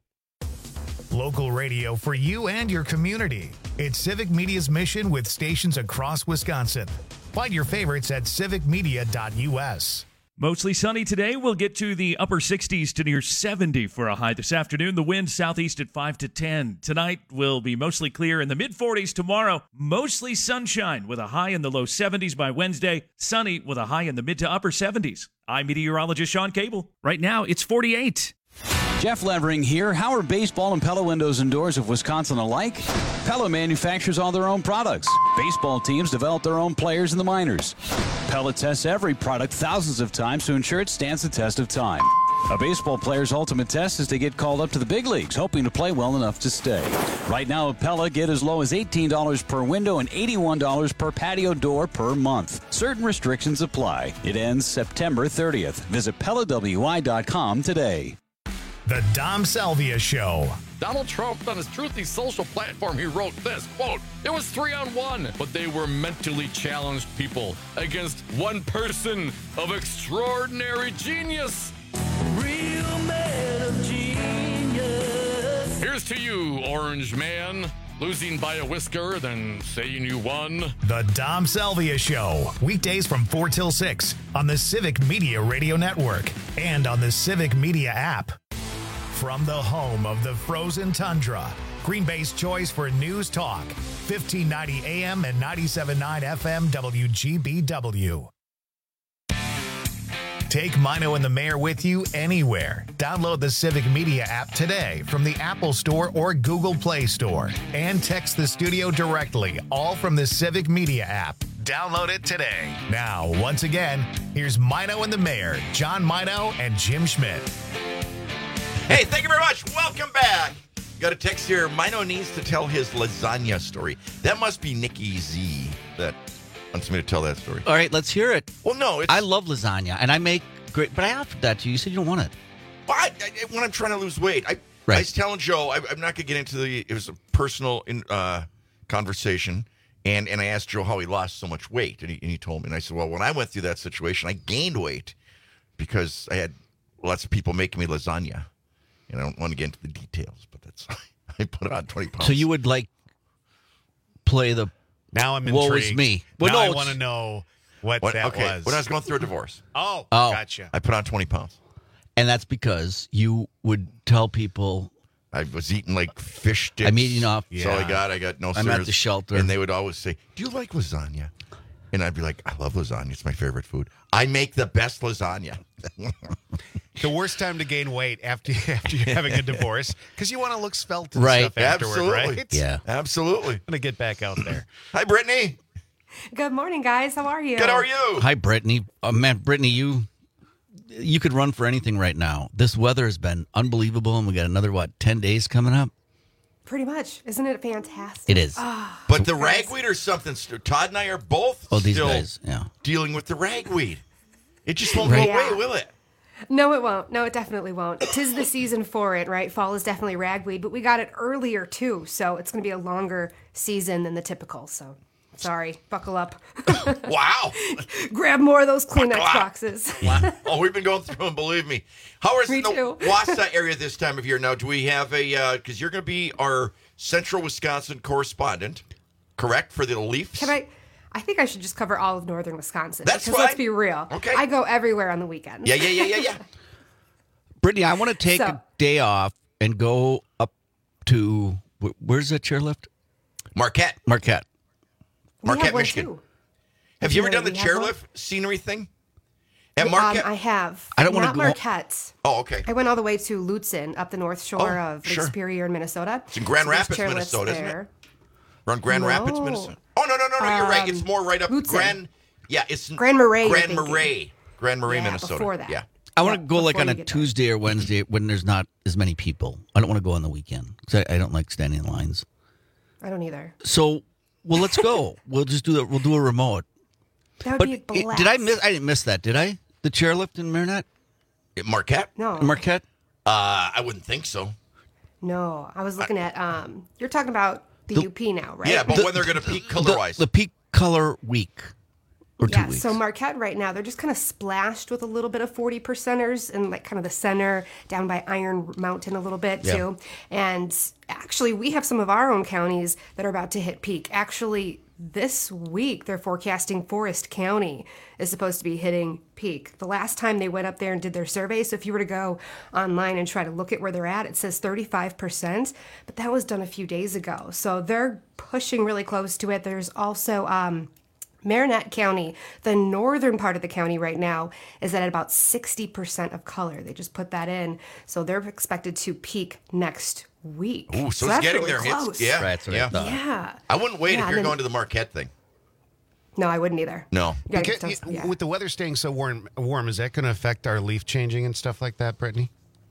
Local radio for you and your community. It's Civic Media's mission with stations across Wisconsin. Find your favorites at civic media dot U S. Mostly sunny today. We'll get to the upper sixties to near seventy for a high this afternoon. The wind southeast at five to ten. Tonight will be mostly clear in the mid forties. Tomorrow, mostly sunshine with a high in the low seventies by Wednesday. Sunny with a high in the mid to upper seventies. I'm meteorologist Sean Cable. Right now, it's forty-eight. Jeff Levering here. How are baseball and Pella windows and doors of Wisconsin alike? Pella manufactures all their own products. Baseball teams develop their own players in the minors. Pella tests every product thousands of times to ensure it stands the test of time. A baseball player's ultimate test is to get called up to the big leagues, hoping to play well enough to stay. Right now at Pella, get as low as eighteen dollars per window and eighty-one dollars per patio door per month. Certain restrictions apply. It ends September thirtieth. Visit Pella W I dot com today. The Dom Salvia Show. Donald Trump, on his Truthy social platform, he wrote this, quote, "It was three on one, but they were mentally challenged people against one person of extraordinary genius." Real man of genius. Here's to you, Orange Man. Losing by a whisker, then saying you won. The Dom Salvia Show. Weekdays from four till six on the Civic Media Radio Network and on the Civic Media app. From the home of the frozen tundra, Green Bay's choice for news talk, fifteen ninety A M and ninety-seven point nine F M W G B W. Take Mino and the Mayor with you anywhere. Download the Civic Media app today from the Apple Store or Google Play Store. And text the studio directly, all from the Civic Media app. Download it today. Now, once again, here's Mino and the Mayor, John Mino and Jim Schmidt. Hey, thank you very much. Welcome back. Got a text here. Mino needs to tell his lasagna story. That must be Nikki Z that wants me to tell that story. All right, let's hear it. Well, no, it's... I love lasagna, and I make great, but I offered that to you. You said you don't want it. Well, I, I, when I'm trying to lose weight, I, Right. I was telling Joe, I, I'm not going to get into the, it was a personal in, uh, conversation, and, and I asked Joe how he lost so much weight, and he, and he told me, and I said, well, when I went through that situation, I gained weight because I had lots of people making me lasagna, and I don't want to get into the details, but that's, I put on twenty pounds. So you would like play the Now I'm woe intrigued. is me. Well, Well, now no, I want to it's- know what, What- that okay, was. when I was going through a divorce. Oh, Oh. gotcha. I put on twenty pounds. And that's because you would tell people, I was eating like fish sticks. I'm eating off. That's all I got. I got no I'm at the serious- shelter. And they would always say, do you like lasagna? And I'd be like, I love lasagna. It's my favorite food. I make the best lasagna. The worst time to gain weight after after you're having a divorce because you want to look svelte and Right. stuff afterward, Absolutely. right? Yeah. Absolutely. I'm gonna get back out there. Hi, Brittany. Good morning, guys. How are you? Good. How are you? hi, Brittany. Oh, man, Brittany, you you could run for anything right now. This weather has been unbelievable, and we got another, what, ten days coming up? Pretty much. Isn't it fantastic? It is. Ah, But the ragweed or something, st- Todd and I are both Oh, these still guys, yeah. dealing with the ragweed. It just won't Right. go away, Yeah. will it? no, it won't. No, it definitely won't. Tis the season for it, right? Fall is definitely ragweed, but we got it earlier too, so it's going to be a longer season than the typical. So, sorry. Buckle up. Wow. Grab more of those Kleenex Buckle up. boxes. Wow. Oh, we've been going through them, believe me. How is Me it in the too. Wausau area this time of year? Now, do we have a, because you're going to be our Central Wisconsin correspondent, correct, for the Leafs? Can I? I think I should just cover all of northern Wisconsin. That's because let's fine. be real. Okay. I go everywhere on the weekends. Yeah, yeah, yeah, yeah, yeah. Brittany, I want to take So- a day off and go up to, wh- where's that chairlift? Marquette. Marquette. We Marquette, have one Michigan. too. Have you ever Yeah, done the we have one. chairlift scenery thing? At Um, Marquette? I have. I don't wanna Not go- Marquette. oh, okay. I went all the way to Lutzen, up the north shore Oh, of Lake sure. Superior in Minnesota. It's in Grand So there's Rapids, chairlifts Minnesota, isn't it? there. We're on Grand Rapids, No. Minnesota. Oh, no, no, no, no, you're right. Um, It's more right up Lutzen. Grand. Yeah, it's Grand Marais, you're Grand thinking. Marais. Grand Marais, Yeah, Minnesota. before that. Yeah. I want to Yeah, go like before on you a get there. Tuesday or Wednesday when there's not as many people. I don't want to go on the weekend because I, I don't like standing in lines. I don't either. So, well, let's go. We'll just do that. We'll do a remote. That would But be a it- blast. did I miss? I didn't miss that, did I? The chairlift in Marinette, At Marquette? No. Marquette. Uh, I wouldn't think so. No, I was looking at. Um, you're talking about the, The- U P now, right? Yeah, but The- when they're going to peak The, color-wise. the peak color week or two Yeah, weeks. so Marquette right now, they're just kind of splashed with a little bit of forty percenters in like kind of the center, down by Iron Mountain a little bit Yeah. too. And actually, we have some of our own counties that are about to hit peak. Actually, this week, they're forecasting Forest County is supposed to be hitting peak. The last time they went up there and did their survey, so if you were to go online and try to look at where they're at, it says thirty-five percent, but that was done a few days ago. So they're pushing really close to it. There's also um, Marinette County, the northern part of the county right now, is at about sixty percent of color. They just put that in. So they're expected to peak next week. Ooh, so, it's that's getting really there. It's- close. yeah. Right, that's what I yeah. thought. Yeah. I wouldn't wait Yeah, if and you're then- going to the Marquette thing. No, I wouldn't either. No. You gotta Because- get those- yeah. With the weather staying so warm, warm, is that going to affect our leaf changing and stuff like that, Brittany?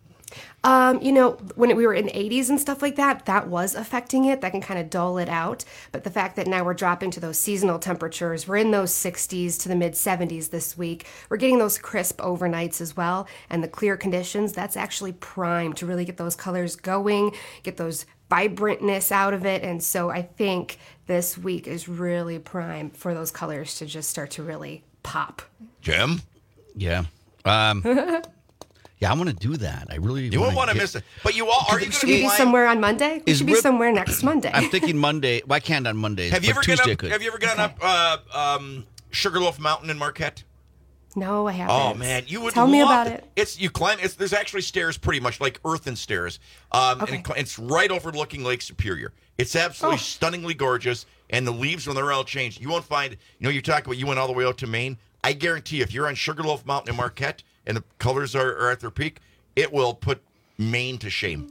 Um, you know, when we were in the eighties and stuff like that, that was affecting it. That can kind of dull it out. But the fact that now we're dropping to those seasonal temperatures, we're in those sixties to the mid seventies this week. We're getting those crisp overnights as well. And the clear conditions, that's actually prime to really get those colors going, get those vibrantness out of it. And so I think this week is really prime for those colors to just start to really pop. Jim? Yeah. Um, yeah, I want to do that. I really. You won't want to get- miss it. But you all, are you going Should to we be be flying? somewhere on Monday? We Is should be Rip- somewhere next Monday. I'm thinking Monday. Well, I can't on Mondays. Have you but ever Tuesday gone I up? could. Have you ever gone up uh, um, Sugarloaf Mountain in Marquette? No, I haven't. Oh man, you would Tell me love about it. it. It's you climb. It's there's actually stairs, pretty much like earthen stairs. Um, Okay. and it, cl- it's right overlooking Lake Superior. It's absolutely Oh. stunningly gorgeous, and the leaves when they're all changed, you won't find. You know, you're talking about you went all the way out to Maine. I guarantee, if you're on Sugarloaf Mountain in Marquette and the colors are, are at their peak, it will put Maine to shame.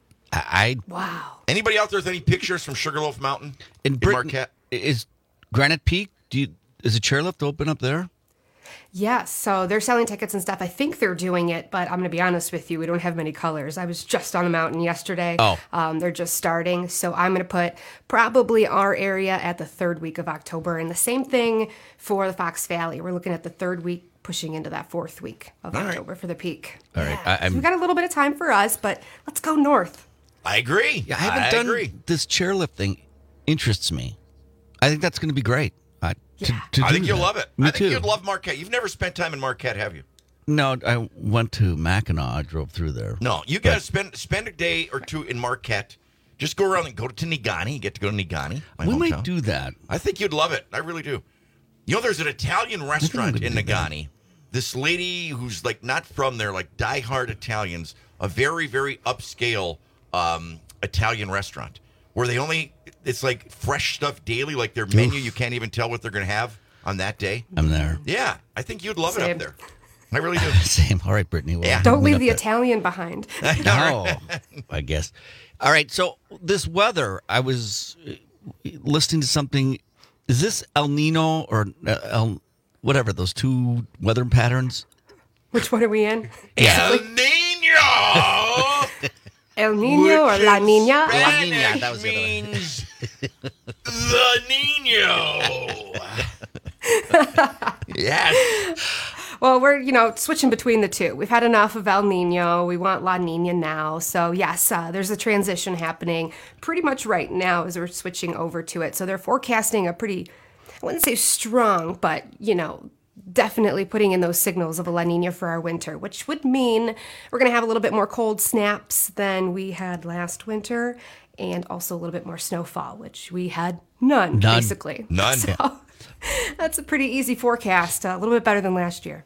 I. Wow. Anybody out there with any pictures from Sugarloaf Mountain In in Britain, Marquette? is Granite Peak? Do you is a chairlift open up there? Yes, so they're selling tickets and stuff. I think they're doing it, but I'm going to be honest with you, we don't have many colors. I was just on the mountain yesterday. Oh. Um, they're just starting, so I'm going to put probably our area at the third week of October, and the same thing for the Fox Valley. We're looking at the third week, pushing into that fourth week of All right. October for the peak. All right. Yeah. I, So I'm, we've got a little bit of time for us, but let's go north. I agree. yeah, I haven't I done agree. this chairlift thing. Interests me. I think that's going to be great. Uh, to, to I do think you'll that. love it. Me I think too. you'd love Marquette. You've never spent time in Marquette, have you? No, I went to Mackinac. I drove through there. No, you got to spend spend a day or two in Marquette. Just go around and go to Nigani. You get to go to Nigani. My we hometown. might do that. I think you'd love it. I really do. You know, there's an Italian restaurant gonna in do that. Nagani. This lady who's like not from there, like diehard Italians, a very, very upscale um, Italian restaurant where they only, it's like fresh stuff daily, like their menu, you can't even tell what they're going to have on that day. I'm there. Yeah, I think you'd love it Same. up there. I really do. Same. All right, Brittany. Well, Yeah. Don't meet leave up the at- Italian behind. No, I guess. All right. So this weather, I was uh, listening to something. Is this El Nino or uh, El, whatever those two weather patterns? Which one are we in? El Nino! El Nino or La Nina? La Nina. That was the other one. means the Nino. Yes. Well, we're, you know, switching between the two. We've had enough of El Nino. We want La Nina now. So, yes, uh, there's a transition happening pretty much right now as we're switching over to it. So they're forecasting a pretty, I wouldn't say strong, but, you know, definitely putting in those signals of a La Nina for our winter, which would mean we're going to have a little bit more cold snaps than we had last winter and also a little bit more snowfall, which we had none, None. basically. None. So that's a pretty easy forecast, a little bit better than last year.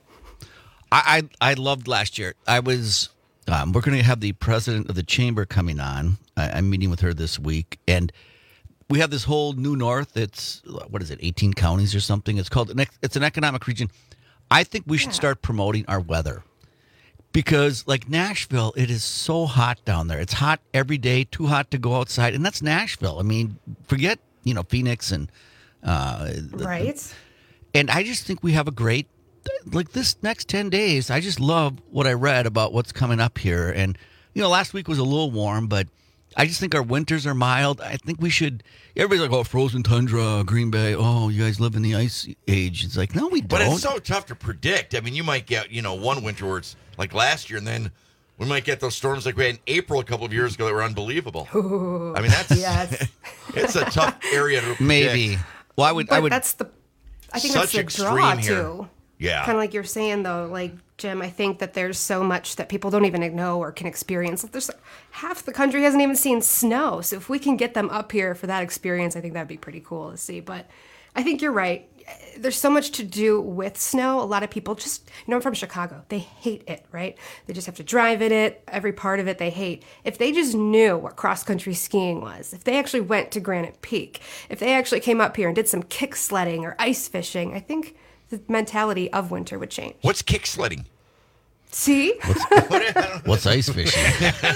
I, I I loved last year. I was um, we're going to have the president of the chamber coming on. I, I'm meeting with her this week, and we have this whole New North. It's what is it, eighteen counties or something? It's called an ec- it's an economic region. I think we should Yeah. start promoting our weather because, like Nashville, it is so hot down there. It's hot every day, too hot to go outside, and that's Nashville. I mean, forget you know Phoenix and uh, the- Right? and I just think we have a great, like this next ten days, I just love what I read about what's coming up here. And, you know, last week was a little warm, but I just think our winters are mild. I think we should, everybody's like, oh, frozen tundra, Green Bay. Oh, you guys live in the ice age. It's like, no, we don't. But it's so tough to predict. I mean, you might get, you know, one winter where it's like last year, and then we might get those storms like we had in April a couple of years ago that were unbelievable. Ooh, I mean, that's yes. it's a tough area to predict. Maybe. Well, I would, But I would, that's the, I think Such that's the extreme draw here. too. Yeah. Kind of like you're saying though, like Jim, I think that there's so much that people don't even know or can experience. There's half the country hasn't even seen snow. So if we can get them up here for that experience, I think that'd be pretty cool to see. But I think you're right. There's so much to do with snow. A lot of people just, you know, I'm from Chicago. They hate it, right? They just have to drive in it. Every part of it they hate. If they just knew what cross-country skiing was, if they actually went to Granite Peak, if they actually came up here and did some kick sledding or ice fishing, I think the mentality of winter would change. What's kick sledding? See? what's ice fishing?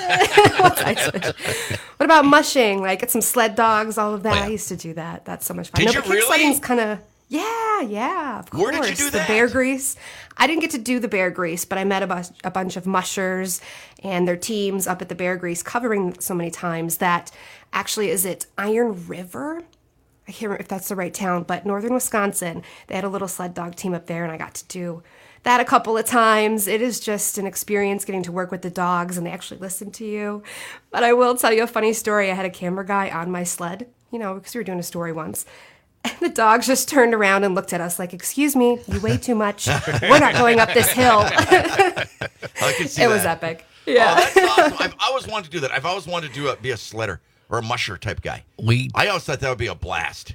What's ice fishing? What about mushing? Like, get some sled dogs, all of that. Oh, yeah. I used to do that. That's so much fun. Did no, you but kick really? sledding's kind of, yeah, yeah, of course. Where did you do The that? Bear Grease. I didn't get to do the Bear Grease, but I met a, bu- a bunch of mushers and their teams up at the Bear Grease, covering so many times that actually, is it Iron River? I can't remember if that's the right town, but northern Wisconsin, they had a little sled dog team up there, and I got to do that a couple of times. It is just an experience getting to work with the dogs, and they actually listen to you. But I will tell you a funny story. I had a camera guy on my sled, you know, because we were doing a story once. And the dogs just turned around and looked at us like, excuse me, you weigh too much. We're not going up this hill. I can see It that. was epic. Yeah. Oh, that's awesome. I've always wanted to do that. I've always wanted to do a, be a sledder or a musher type guy. We, I always thought that would be a blast.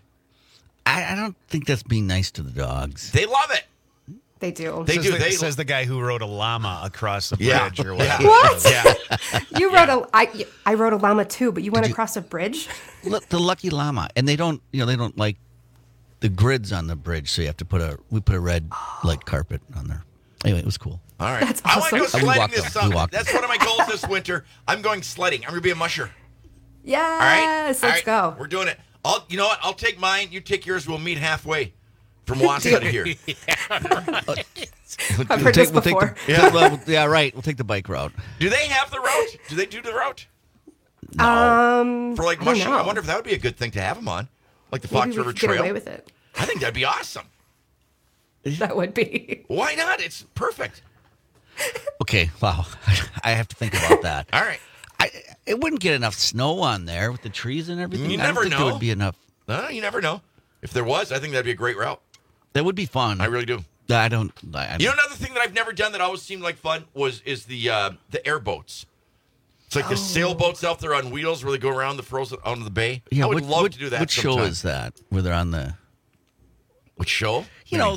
I, I don't think that's being nice to the dogs. They love it. They do. They says do. The, They says the guy who rode a llama across the Yeah. bridge or Yeah. whatever. What? Yeah. You rode a, I, I rode a llama too, but you went across a bridge? Look, the lucky llama, and they don't, you know, they don't like the grids on the bridge, so you have to put a, we put a red like carpet on there. Anyway, it was cool. All right. That's I want to go awesome. We sledding walked this them. We summer. walked That's one of my goals this winter. I'm going sledding. I'm going to be a musher. Yes, All right? let's All right. go. We're doing it. I'll, you know what? I'll take mine. You take yours. We'll meet halfway. from Wausau to here. I've heard this we'll take before. the, yeah, well, yeah, right. We'll take the bike route. Do they have the route? Do they do the route? Um, For like I don't mushroom, know. I wonder if that would be a good thing to have them on, like the Maybe Fox we River could get Trail. away with it. I think that'd be awesome. That would be. Why not? It's perfect. Okay, wow. I have to think about that. All right. I, it wouldn't get enough snow on there with the trees and everything. You I don't never think know. there would be enough. Uh, you never know. If there was, I think that'd be a great route. That would be fun. I really do. I don't. I, I You know, another thing that I've never done that always seemed like fun was is the uh, the airboats. It's like the sailboats out there on wheels where they go around the frozen out of the bay. Yeah, I would what, love what, to do that. What show sometime. is that? Where they're on the. Which show? You know.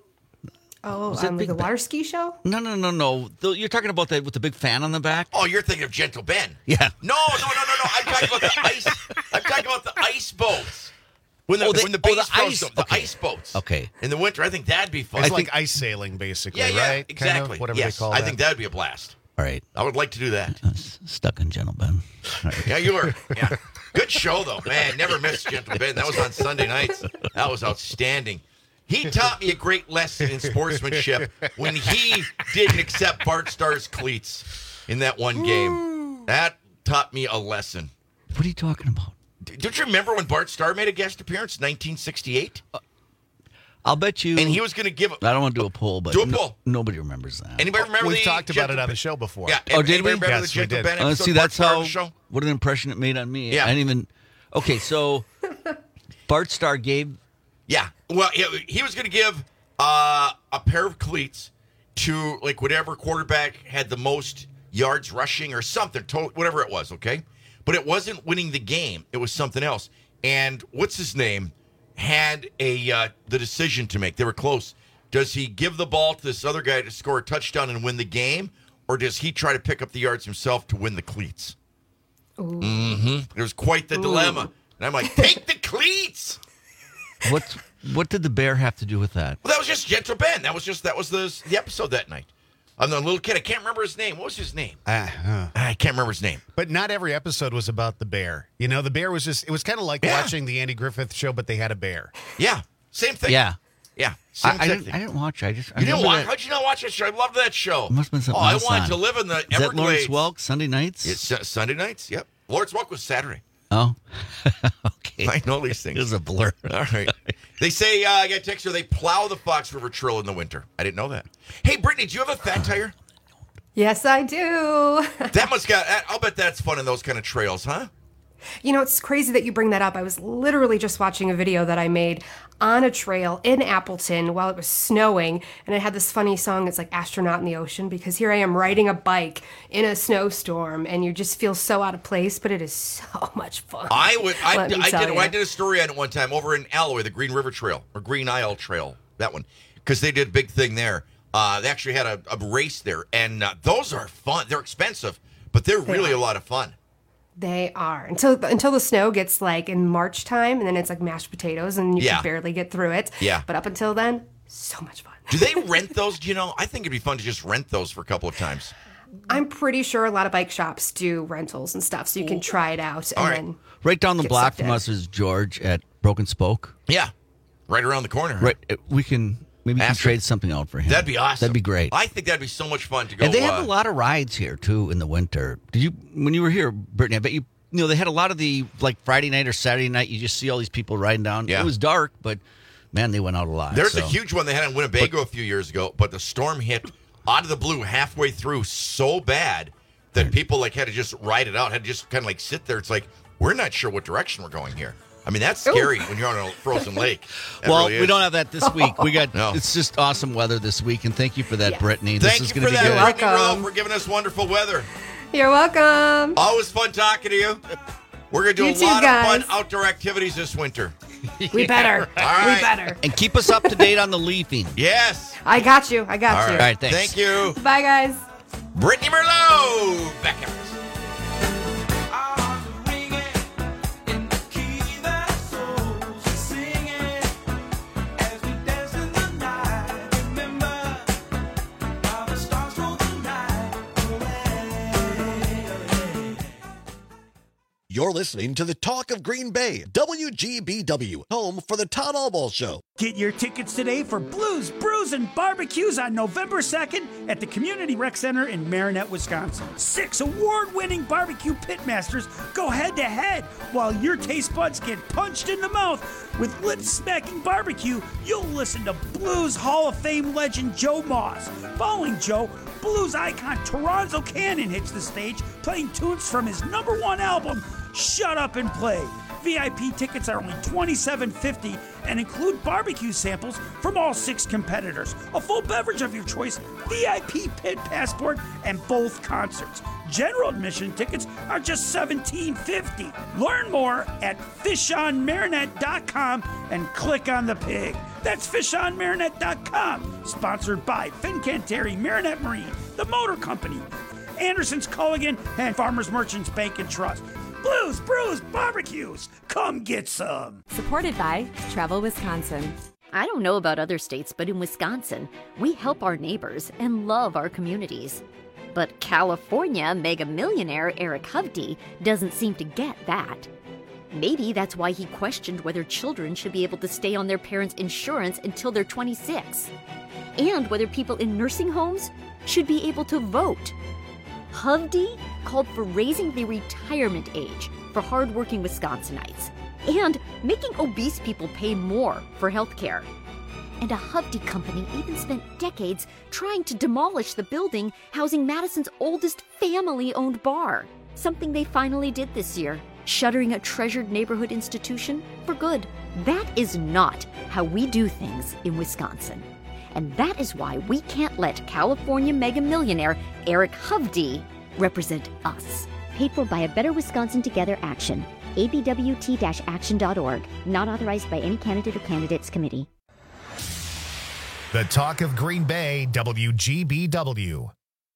Oh, Was it um, Big the Ba- water ski show? No, no, no, no. The, you're talking about that with the big fan on the back. Oh, you're thinking of Gentle Ben. Yeah. No, no, no, no, no. I'm talking about the ice. I'm talking about the ice boats. When the Oh, the- when the oh, the base froze ice- them, the okay. ice boats. Okay. In the winter, I think that'd be fun. It's like ice sailing, basically, yeah, yeah, right? exactly. Kind of, whatever yes, they call I that. think that'd be a blast. All right. I would like to do that. Stuck in Gentle Ben. All right. Yeah, you were. Yeah. Good show, though. Man, never missed Gentle Ben. That was on Sunday nights. That was outstanding. He taught me a great lesson in sportsmanship when he didn't accept Bart Starr's cleats in that one game. That taught me a lesson. What are you talking about? D- Don't you remember when Bart Starr made a guest appearance in nineteen sixty-eight? Uh, I'll bet you. And he was going to give. I don't want to do a poll, but Do a no- poll. nobody remembers that. Anybody remember We've the talked about Gentle it on Ben- the show before. Yeah. Oh, did anybody we? remember Yes, the we Gentle did. Ben Uh, episode see, Bart that's Starr how. on the show? What an impression it made on me. Yeah. I didn't even. Okay, so Bart Starr gave. Yeah. Well, he, he was going to give uh, a pair of cleats to like whatever quarterback had the most yards rushing or something, to- whatever it was, okay? But it wasn't winning the game. It was something else. And what's his name had a uh, the decision to make. They were close. Does he give the ball to this other guy to score a touchdown and win the game, or does he try to pick up the yards himself to win the cleats? Mm-hmm. It was quite the Ooh. dilemma. And I'm like, take the cleats! What What did the bear have to do with that? Well, that was just Gentle Ben. That was just that was the the episode that night. I'm the little kid. I can't remember his name. What was his name? Uh, uh. I can't remember his name. But not every episode was about the bear. You know, the bear was just, it was kind of like Yeah. watching the Andy Griffith show, but they had a bear. Yeah, same thing. Yeah. yeah. I, Same I thing. didn't. I didn't watch. I just. I You didn't remember watch? that- How'd you not watch that show? I loved that show. It must have been something Oh, I else wanted on. to live in the Is that Lawrence Everglades. Welk Sunday nights? It's uh, Sunday nights. Yep. Lawrence Welk was Saturday. Oh, okay. I know these things. It was a blur. All right. They say, uh, I got a text here, they plow the Fox River Trail in the winter. I didn't know that. Hey, Brittany, do you have a fat tire? Yes, I do. That must got, I'll bet that's fun in those kind of trails, huh? You know, it's crazy that you bring that up. I was literally just watching a video that I made on a trail in Appleton while it was snowing, and it had this funny song. It's like Astronaut in the Ocean, because here I am riding a bike in a snowstorm, and you just feel so out of place, but it is so much fun. I would. I, Let me I tell did. ya. I did a story on it one time over in Alloway, the Green River Trail or Green Isle Trail. That one, because they did a big thing there. Uh, they actually had a, a race there, and uh, those are fun. They're expensive, but they're They really are. a lot of fun. They are until until the snow gets like in March time, and then it's like mashed potatoes, and you Yeah. can barely get through it. Yeah. But up until then, so much fun. Do they rent those? Do you know? I think it'd be fun to just rent those for a couple of times. I'm pretty sure a lot of bike shops do rentals and stuff, so you can try it out. And All right. then Right down the get block sucked from in. us is George at Broken Spoke. Yeah, right around the corner. Right, uh, we can maybe we can Ask him. trade something out for him. That'd be awesome. That'd be great. I think that'd be so much fun to go. And they have uh, a lot of rides here too in the winter. Did you when you were here, Brittany? I bet you you know they had a lot of the like Friday night or Saturday night. You just see all these people riding down. Yeah. It was dark, but man, they went out a lot. There's so. a huge one they had in Winnebago a few years ago, but the storm hit out of the blue halfway through so bad that people like had to just ride it out, had to just kind of like sit there. It's like, we're not sure what direction we're going here. I mean, that's scary when you're on a frozen lake. That Well, really we is. don't have that this week. We got No. it's just awesome weather this week, and thank you for that, Yes. Brittany. Thank this is you going for to be that, good. Brittany Welcome. Rowe, for giving us wonderful weather. You're welcome. Always fun talking to you. We're going to do You a too, lot guys. of fun outdoor activities this winter. We better. All right. We better. And keep us up to date on the leafing. Yes. I got you. I got All you. right. All right, thanks. Thank you. Bye, guys. Brittany Merlot. Back at us. You're listening to the Talk of Green Bay, W G B W, home for the Todd Allball Show. Get your tickets today for Blues, Brews, and Barbecues on November second at the Community Rec Center in Marinette, Wisconsin. Six award-winning barbecue pitmasters go head-to-head while your taste buds get punched in the mouth. With lip-smacking barbecue, you'll listen to Blues Hall of Fame legend Joe Moss. Following Joe, blues icon Toronzo Cannon hits the stage, playing tunes from his number one album, Shut Up and Play. V I P tickets are only twenty-seven fifty and include barbecue samples from all six competitors, a full beverage of your choice, V I P pit passport, and both concerts. General admission tickets are just seventeen fifty. Learn more at fish on marinette dot com and click on the pig. That's fish on marinette dot com. Sponsored by Fincantieri Marinette Marine, the Motor Company, Anderson's Culligan, and Farmers Merchants Bank and Trust. Blues, Brews, Barbecues. Come get some. Supported by Travel Wisconsin. I don't know about other states, but in Wisconsin, we help our neighbors and love our communities. But California mega millionaire Eric Hovde doesn't seem to get that. Maybe that's why he questioned whether children should be able to stay on their parents' insurance until they're twenty-six, and whether people in nursing homes should be able to vote. Hovde called for raising the retirement age for hardworking Wisconsinites and making obese people pay more for health care. And a Hovde company even spent decades trying to demolish the building housing Madison's oldest family-owned bar, something they finally did this year, shuttering a treasured neighborhood institution for good. That is not how we do things in Wisconsin. And that is why we can't let California mega millionaire Eric Hovde represent us. Paid for by a Better Wisconsin Together Action. A B W T action dot org. Not authorized by any candidate or candidates committee. The Talk of Green Bay, W G B W.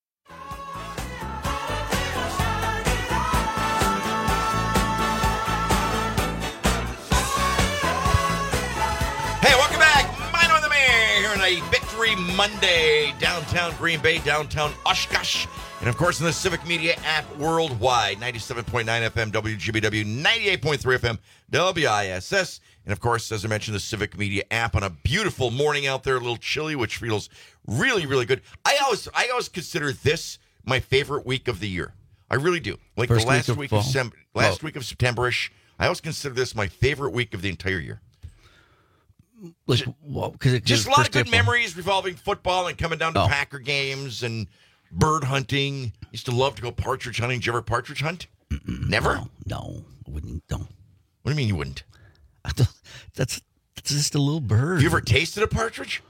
Hey, welcome back. Mino and the Mayor here on a Victory Monday, downtown Green Bay, downtown Oshkosh, and of course in the Civic Media app worldwide, ninety-seven point nine F M W G B W, ninety-eight point three F M W I S S, and of course, as I mentioned, the Civic Media app on a beautiful morning out there, a little chilly, which feels really, really good. I always, I always consider this my favorite week of the year. I really do. Like First the last week of week fall? of, Sem- last Oh. week of September-ish, I always consider this my favorite week of the entire year. Like, well, because it Just a lot of first day good of fall. memories revolving football and coming down to Oh. Packer games and bird hunting. Used to love to go partridge hunting. Did you ever partridge hunt? Never? No, no, I wouldn't. No. What do you mean you wouldn't? That's, that's just a little bird. Have you ever tasted a partridge?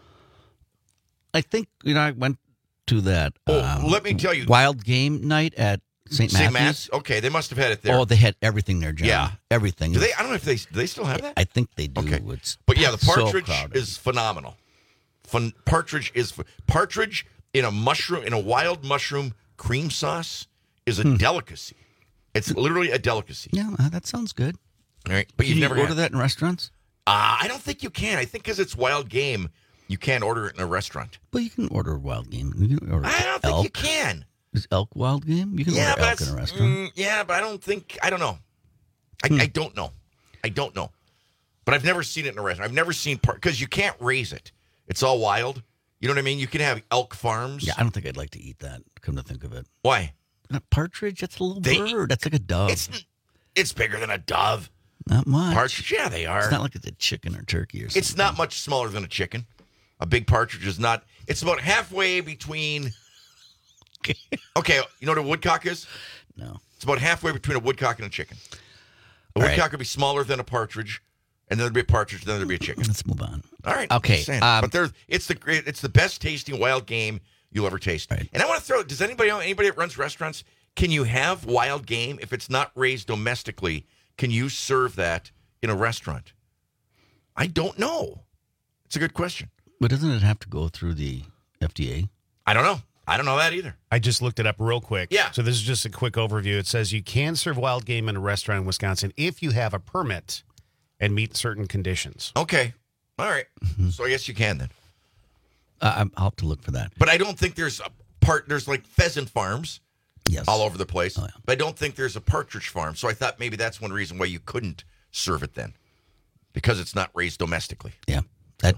I think, you know, I went to that Oh, um, let me tell you. wild game night at Saint Saint Matthew's. Matt's? Okay, they must have had it there. Oh, they had everything there, John. Yeah. Everything. Do they? I don't know if they do they still have that. I think they do. Okay. It's But yeah, the so partridge crowded. is phenomenal. Fun partridge is partridge in a mushroom in a wild mushroom cream sauce is a delicacy. It's literally a delicacy. Yeah, uh, that sounds good. All right, but Can you've you never order had that in restaurants? Uh, I don't think you can. I think because it's wild game, you can't order it in a restaurant. Well, you can order wild game. You can order I don't think elk. you can. Is elk wild game? You can Yeah, order but elk in a that's- restaurant. mm, yeah, but I don't think I don't know. I, Hmm. I don't know. I don't know. But I've never seen it in a restaurant. I've never seen part because you can't raise it. It's all wild. You know what I mean? You can have elk farms. Yeah, I don't think I'd like to eat that. Come to think of it, Why? a partridge. That's a little They- bird. That's like a dove. It's it's bigger than a dove. not much. Partridge, yeah, they are. It's not like it's a chicken or turkey or something. It's not much smaller than a chicken. A big partridge is not. It's about halfway between. Okay, you know what a woodcock is? No. It's about halfway between a woodcock and a chicken. A All woodcock right. would be smaller than a partridge, and then there'd be a partridge, then there'd be a chicken. Let's move on. All right. Okay, just saying. um, but there, it's the great, it's the best tasting wild game you'll ever taste. Right. And I want to throw. Does anybody know anybody that runs restaurants? Can you have wild game if it's not raised domestically? Can you serve that in a restaurant? I don't know. It's a good question. But doesn't it have to go through the F D A? I don't know. I don't know that either. I just looked it up real quick. Yeah. So this is just a quick overview. It says you can serve wild game in a restaurant in Wisconsin if you have a permit and meet certain conditions. Okay. All right. So I guess you can then. Uh, I'm- I'll have to look for that. But I don't think there's a part. There's like pheasant farms Yes. all over the place. Oh, yeah. But I don't think there's a partridge farm. So I thought maybe that's one reason why you couldn't serve it then, because it's not raised domestically. Yeah. So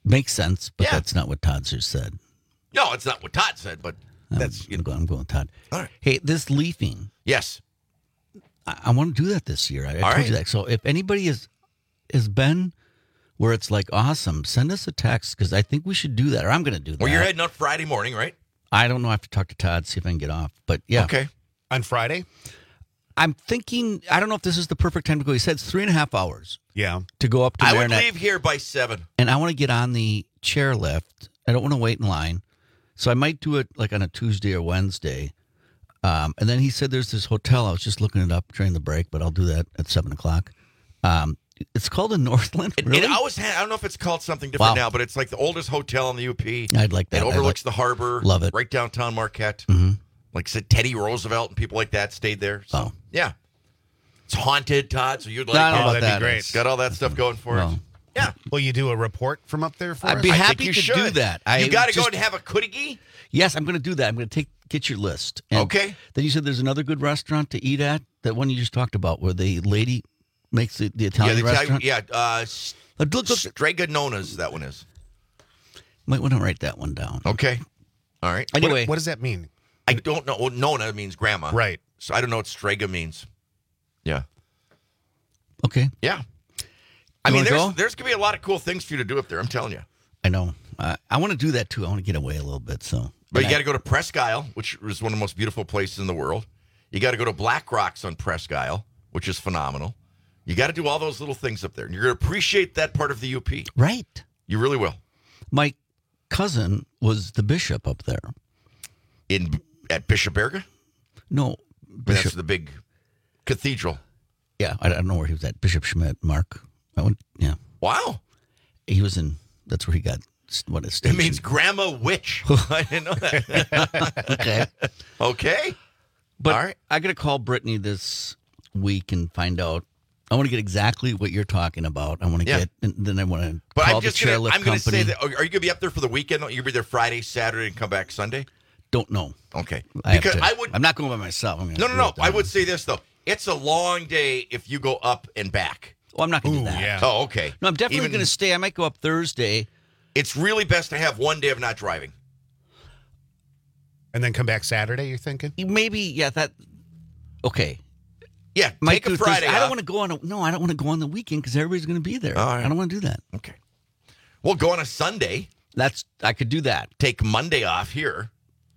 Makes sense, but Yeah. that's not what Todd just said. No, it's not what Todd said, but that's I'm, I'm, going, I'm going with Todd. All right. Hey, this leafing. Yes. I, I want to do that this year. I, I All told right. you that. So if anybody is has been where it's like awesome, send us a text because I think we should do that, or I'm going to do that. Well, you're heading up Friday morning, right? I don't know. I have to talk to Todd, see if I can get off. But yeah. Okay. On Friday? I'm thinking, I don't know if this is the perfect time to go. He said it's three and a half hours. Yeah. To go up to I would Marinette. leave here by seven. And I want to get on the chairlift. I don't want to wait in line. So I might do it like on a Tuesday or Wednesday. Um, and then he said there's this hotel. I was just looking it up during the break, but I'll do that at seven o'clock. Um, it's called the Northland. It, Really? it always had, I don't know if it's called something different Wow. now, but it's like the oldest hotel in the U P. I'd like that. It I'd overlooks like- the harbor. Love it. Right downtown Marquette. Mm-hmm. Like I said, Teddy Roosevelt and people like that stayed there. So, Oh. yeah. It's haunted, Todd, so you'd like I don't know it. about that'd that. be great. It's got all that stuff going for Well, it. Yeah. Will you do a report from up there for I'd us? be I happy think you to should. do that. I you got to go just- and have a kudigi? Yes, I'm going to do that. I'm going to take get your list. And Okay. Then you said there's another good restaurant to eat at. That one you just talked about, where the lady makes the, the Italian yeah, the restaurant. Italian, yeah. Uh, S- Look, look, look. Strega Nona's, that one is. Might want to write that one down. Okay. All right. Anyway, What, what does that mean? I don't know. Well, Nona means grandma. Right. So I don't know what Strega means. Yeah. okay. Yeah. I You mean, wanna there's, go? there's going to be a lot of cool things for you to do up there. I'm telling you. I know. Uh, I want to do that too. I want to get away a little bit. So, But you And got I- to go to Presque Isle, which is one of the most beautiful places in the world. You got to go to Black Rocks on Presque Isle, which is phenomenal. You got to do all those little things up there. And you're going to appreciate that part of the U P. right. You really will. My cousin was the bishop up there. In At Bishop Berga? No, That's Bishop. the big cathedral. Yeah, I don't know where he was at. Bishop Schmidt, Mark. I went. Yeah, Wow. he was in. That's where he got what is It station. means grandma witch. I didn't know that. okay. Okay. But All right. I got to call Brittany this week and find out. I want to get exactly what you're talking about. I want to Yeah. get, and then I want to But call I'm the just gonna, chairlift I'm going to company. say that. Are you going to be up there for the weekend? You'll be there Friday, Saturday, and come back Sunday? Don't know. Okay. I have Because to- I would. I'm not going by myself. I'm gonna No, no, do no. it I down. would say this, though. It's a long day if you go up and back. Well, I'm not going to do that. yeah. Oh, okay. No, I'm definitely Even- going to stay. I might go up Thursday. It's really best to have one day of not driving. And then come back Saturday, you're thinking? Maybe, yeah, that. Okay. Yeah, Might take do a it Thursday. Friday I don't off. want to go on a. No, I don't want to go on the weekend because everybody's going to be there. All right. I don't want to do that. Okay. Well, go on a Sunday. That's. I could do that. Take Monday off here.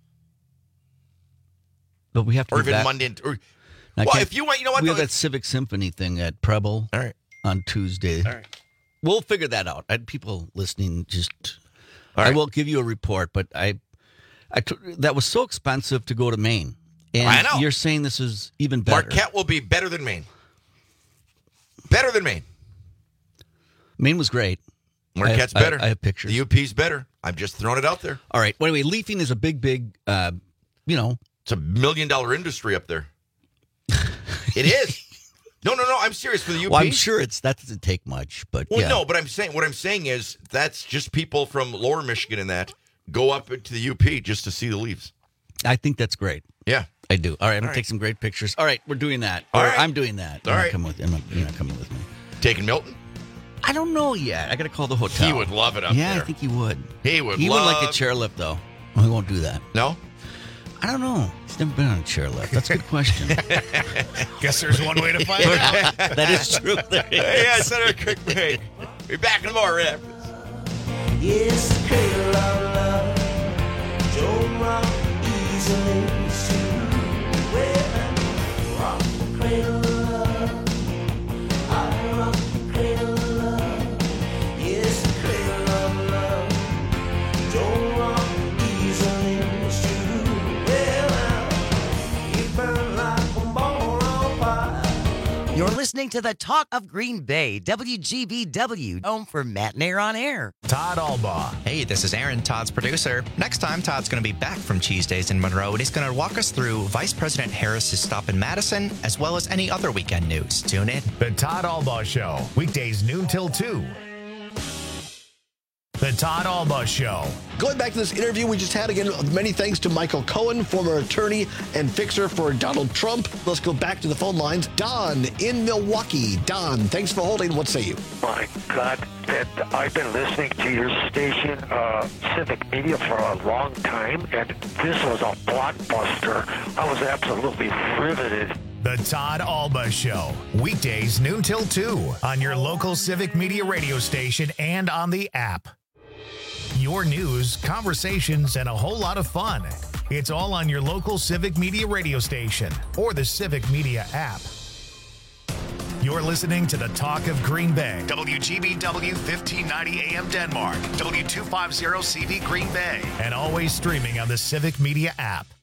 But we have to Or be even back. Monday. Or, I well, can't- if you want, you know what? We have though? that Civic Symphony thing at Preble All right. on Tuesday. All right. We'll figure that out. I, people listening, just All I right. will give you a report. But I, I t- that was so expensive to go to Maine, and I know. you're saying this is even better. Marquette will be better than Maine. Better than Maine. Maine was great. Marquette's I have, better. I, I have pictures. The U P's better. I'm just throwing it out there. All right. Well, anyway, leafing is a big, big. Uh, you know, It's a million dollar industry up there. It is. No, no, no. I'm serious for the U P. well, I'm sure it's that doesn't take much, but Well, yeah. no, but I'm saying what I'm saying is that's just people from Lower Michigan and that go up to the U P just to see the Leafs. I think that's great. Yeah, I do. All right, I'm gonna All take right. some great pictures. All right, we're doing that. All Or right. I'm doing that. All You're not right. coming with, I'm not, you're not coming with me. taking Milton. I don't know yet. I got to call the hotel. He would love it up yeah, there. I think he would. He would. He love... would like a chairlift though. Oh, he won't do that. No. I don't know. He's never been on a chairlift. That's a good question. Guess there's one way to find out. That is true. There is. Hey, I said a quick break. Be back in more after this. Yes, the cradle of love. Don't rock easily. It's true. Well, rock the cradle of love. I rock the cradle of love. Yes, the cradle of love. Don't rock easily. It's true. Well, you burn like a ball on fire. You're listening to the Talk of Green Bay, W G B W, home for Matt Nair on Air. Todd Albaugh. Hey, this is Aaron, Todd's producer. Next time, Todd's going to be back from Cheese Days in Monroe, and he's going to walk us through Vice President Harris's stop in Madison, as well as any other weekend news. Tune in. The Todd Albaugh Show, weekdays noon till two. The Todd Albaugh Show. Going back to this interview we just had, again, many thanks to Michael Cohen, former attorney and fixer for Donald Trump. Let's go back to the phone lines. Don in Milwaukee. Don, thanks for holding. What say you? My God, that I've been listening to your station, uh, Civic Media, for a long time, and this was a blockbuster. I was absolutely riveted. The Todd Alba Show, weekdays noon till two on your local Civic Media radio station and on the app. Your news, conversations, and a whole lot of fun. It's all on your local Civic Media radio station or the Civic Media app. You're listening to the Talk of Green Bay. W G B W fifteen ninety A M Denmark. W two fifty C V Green Bay. And always streaming on the Civic Media app.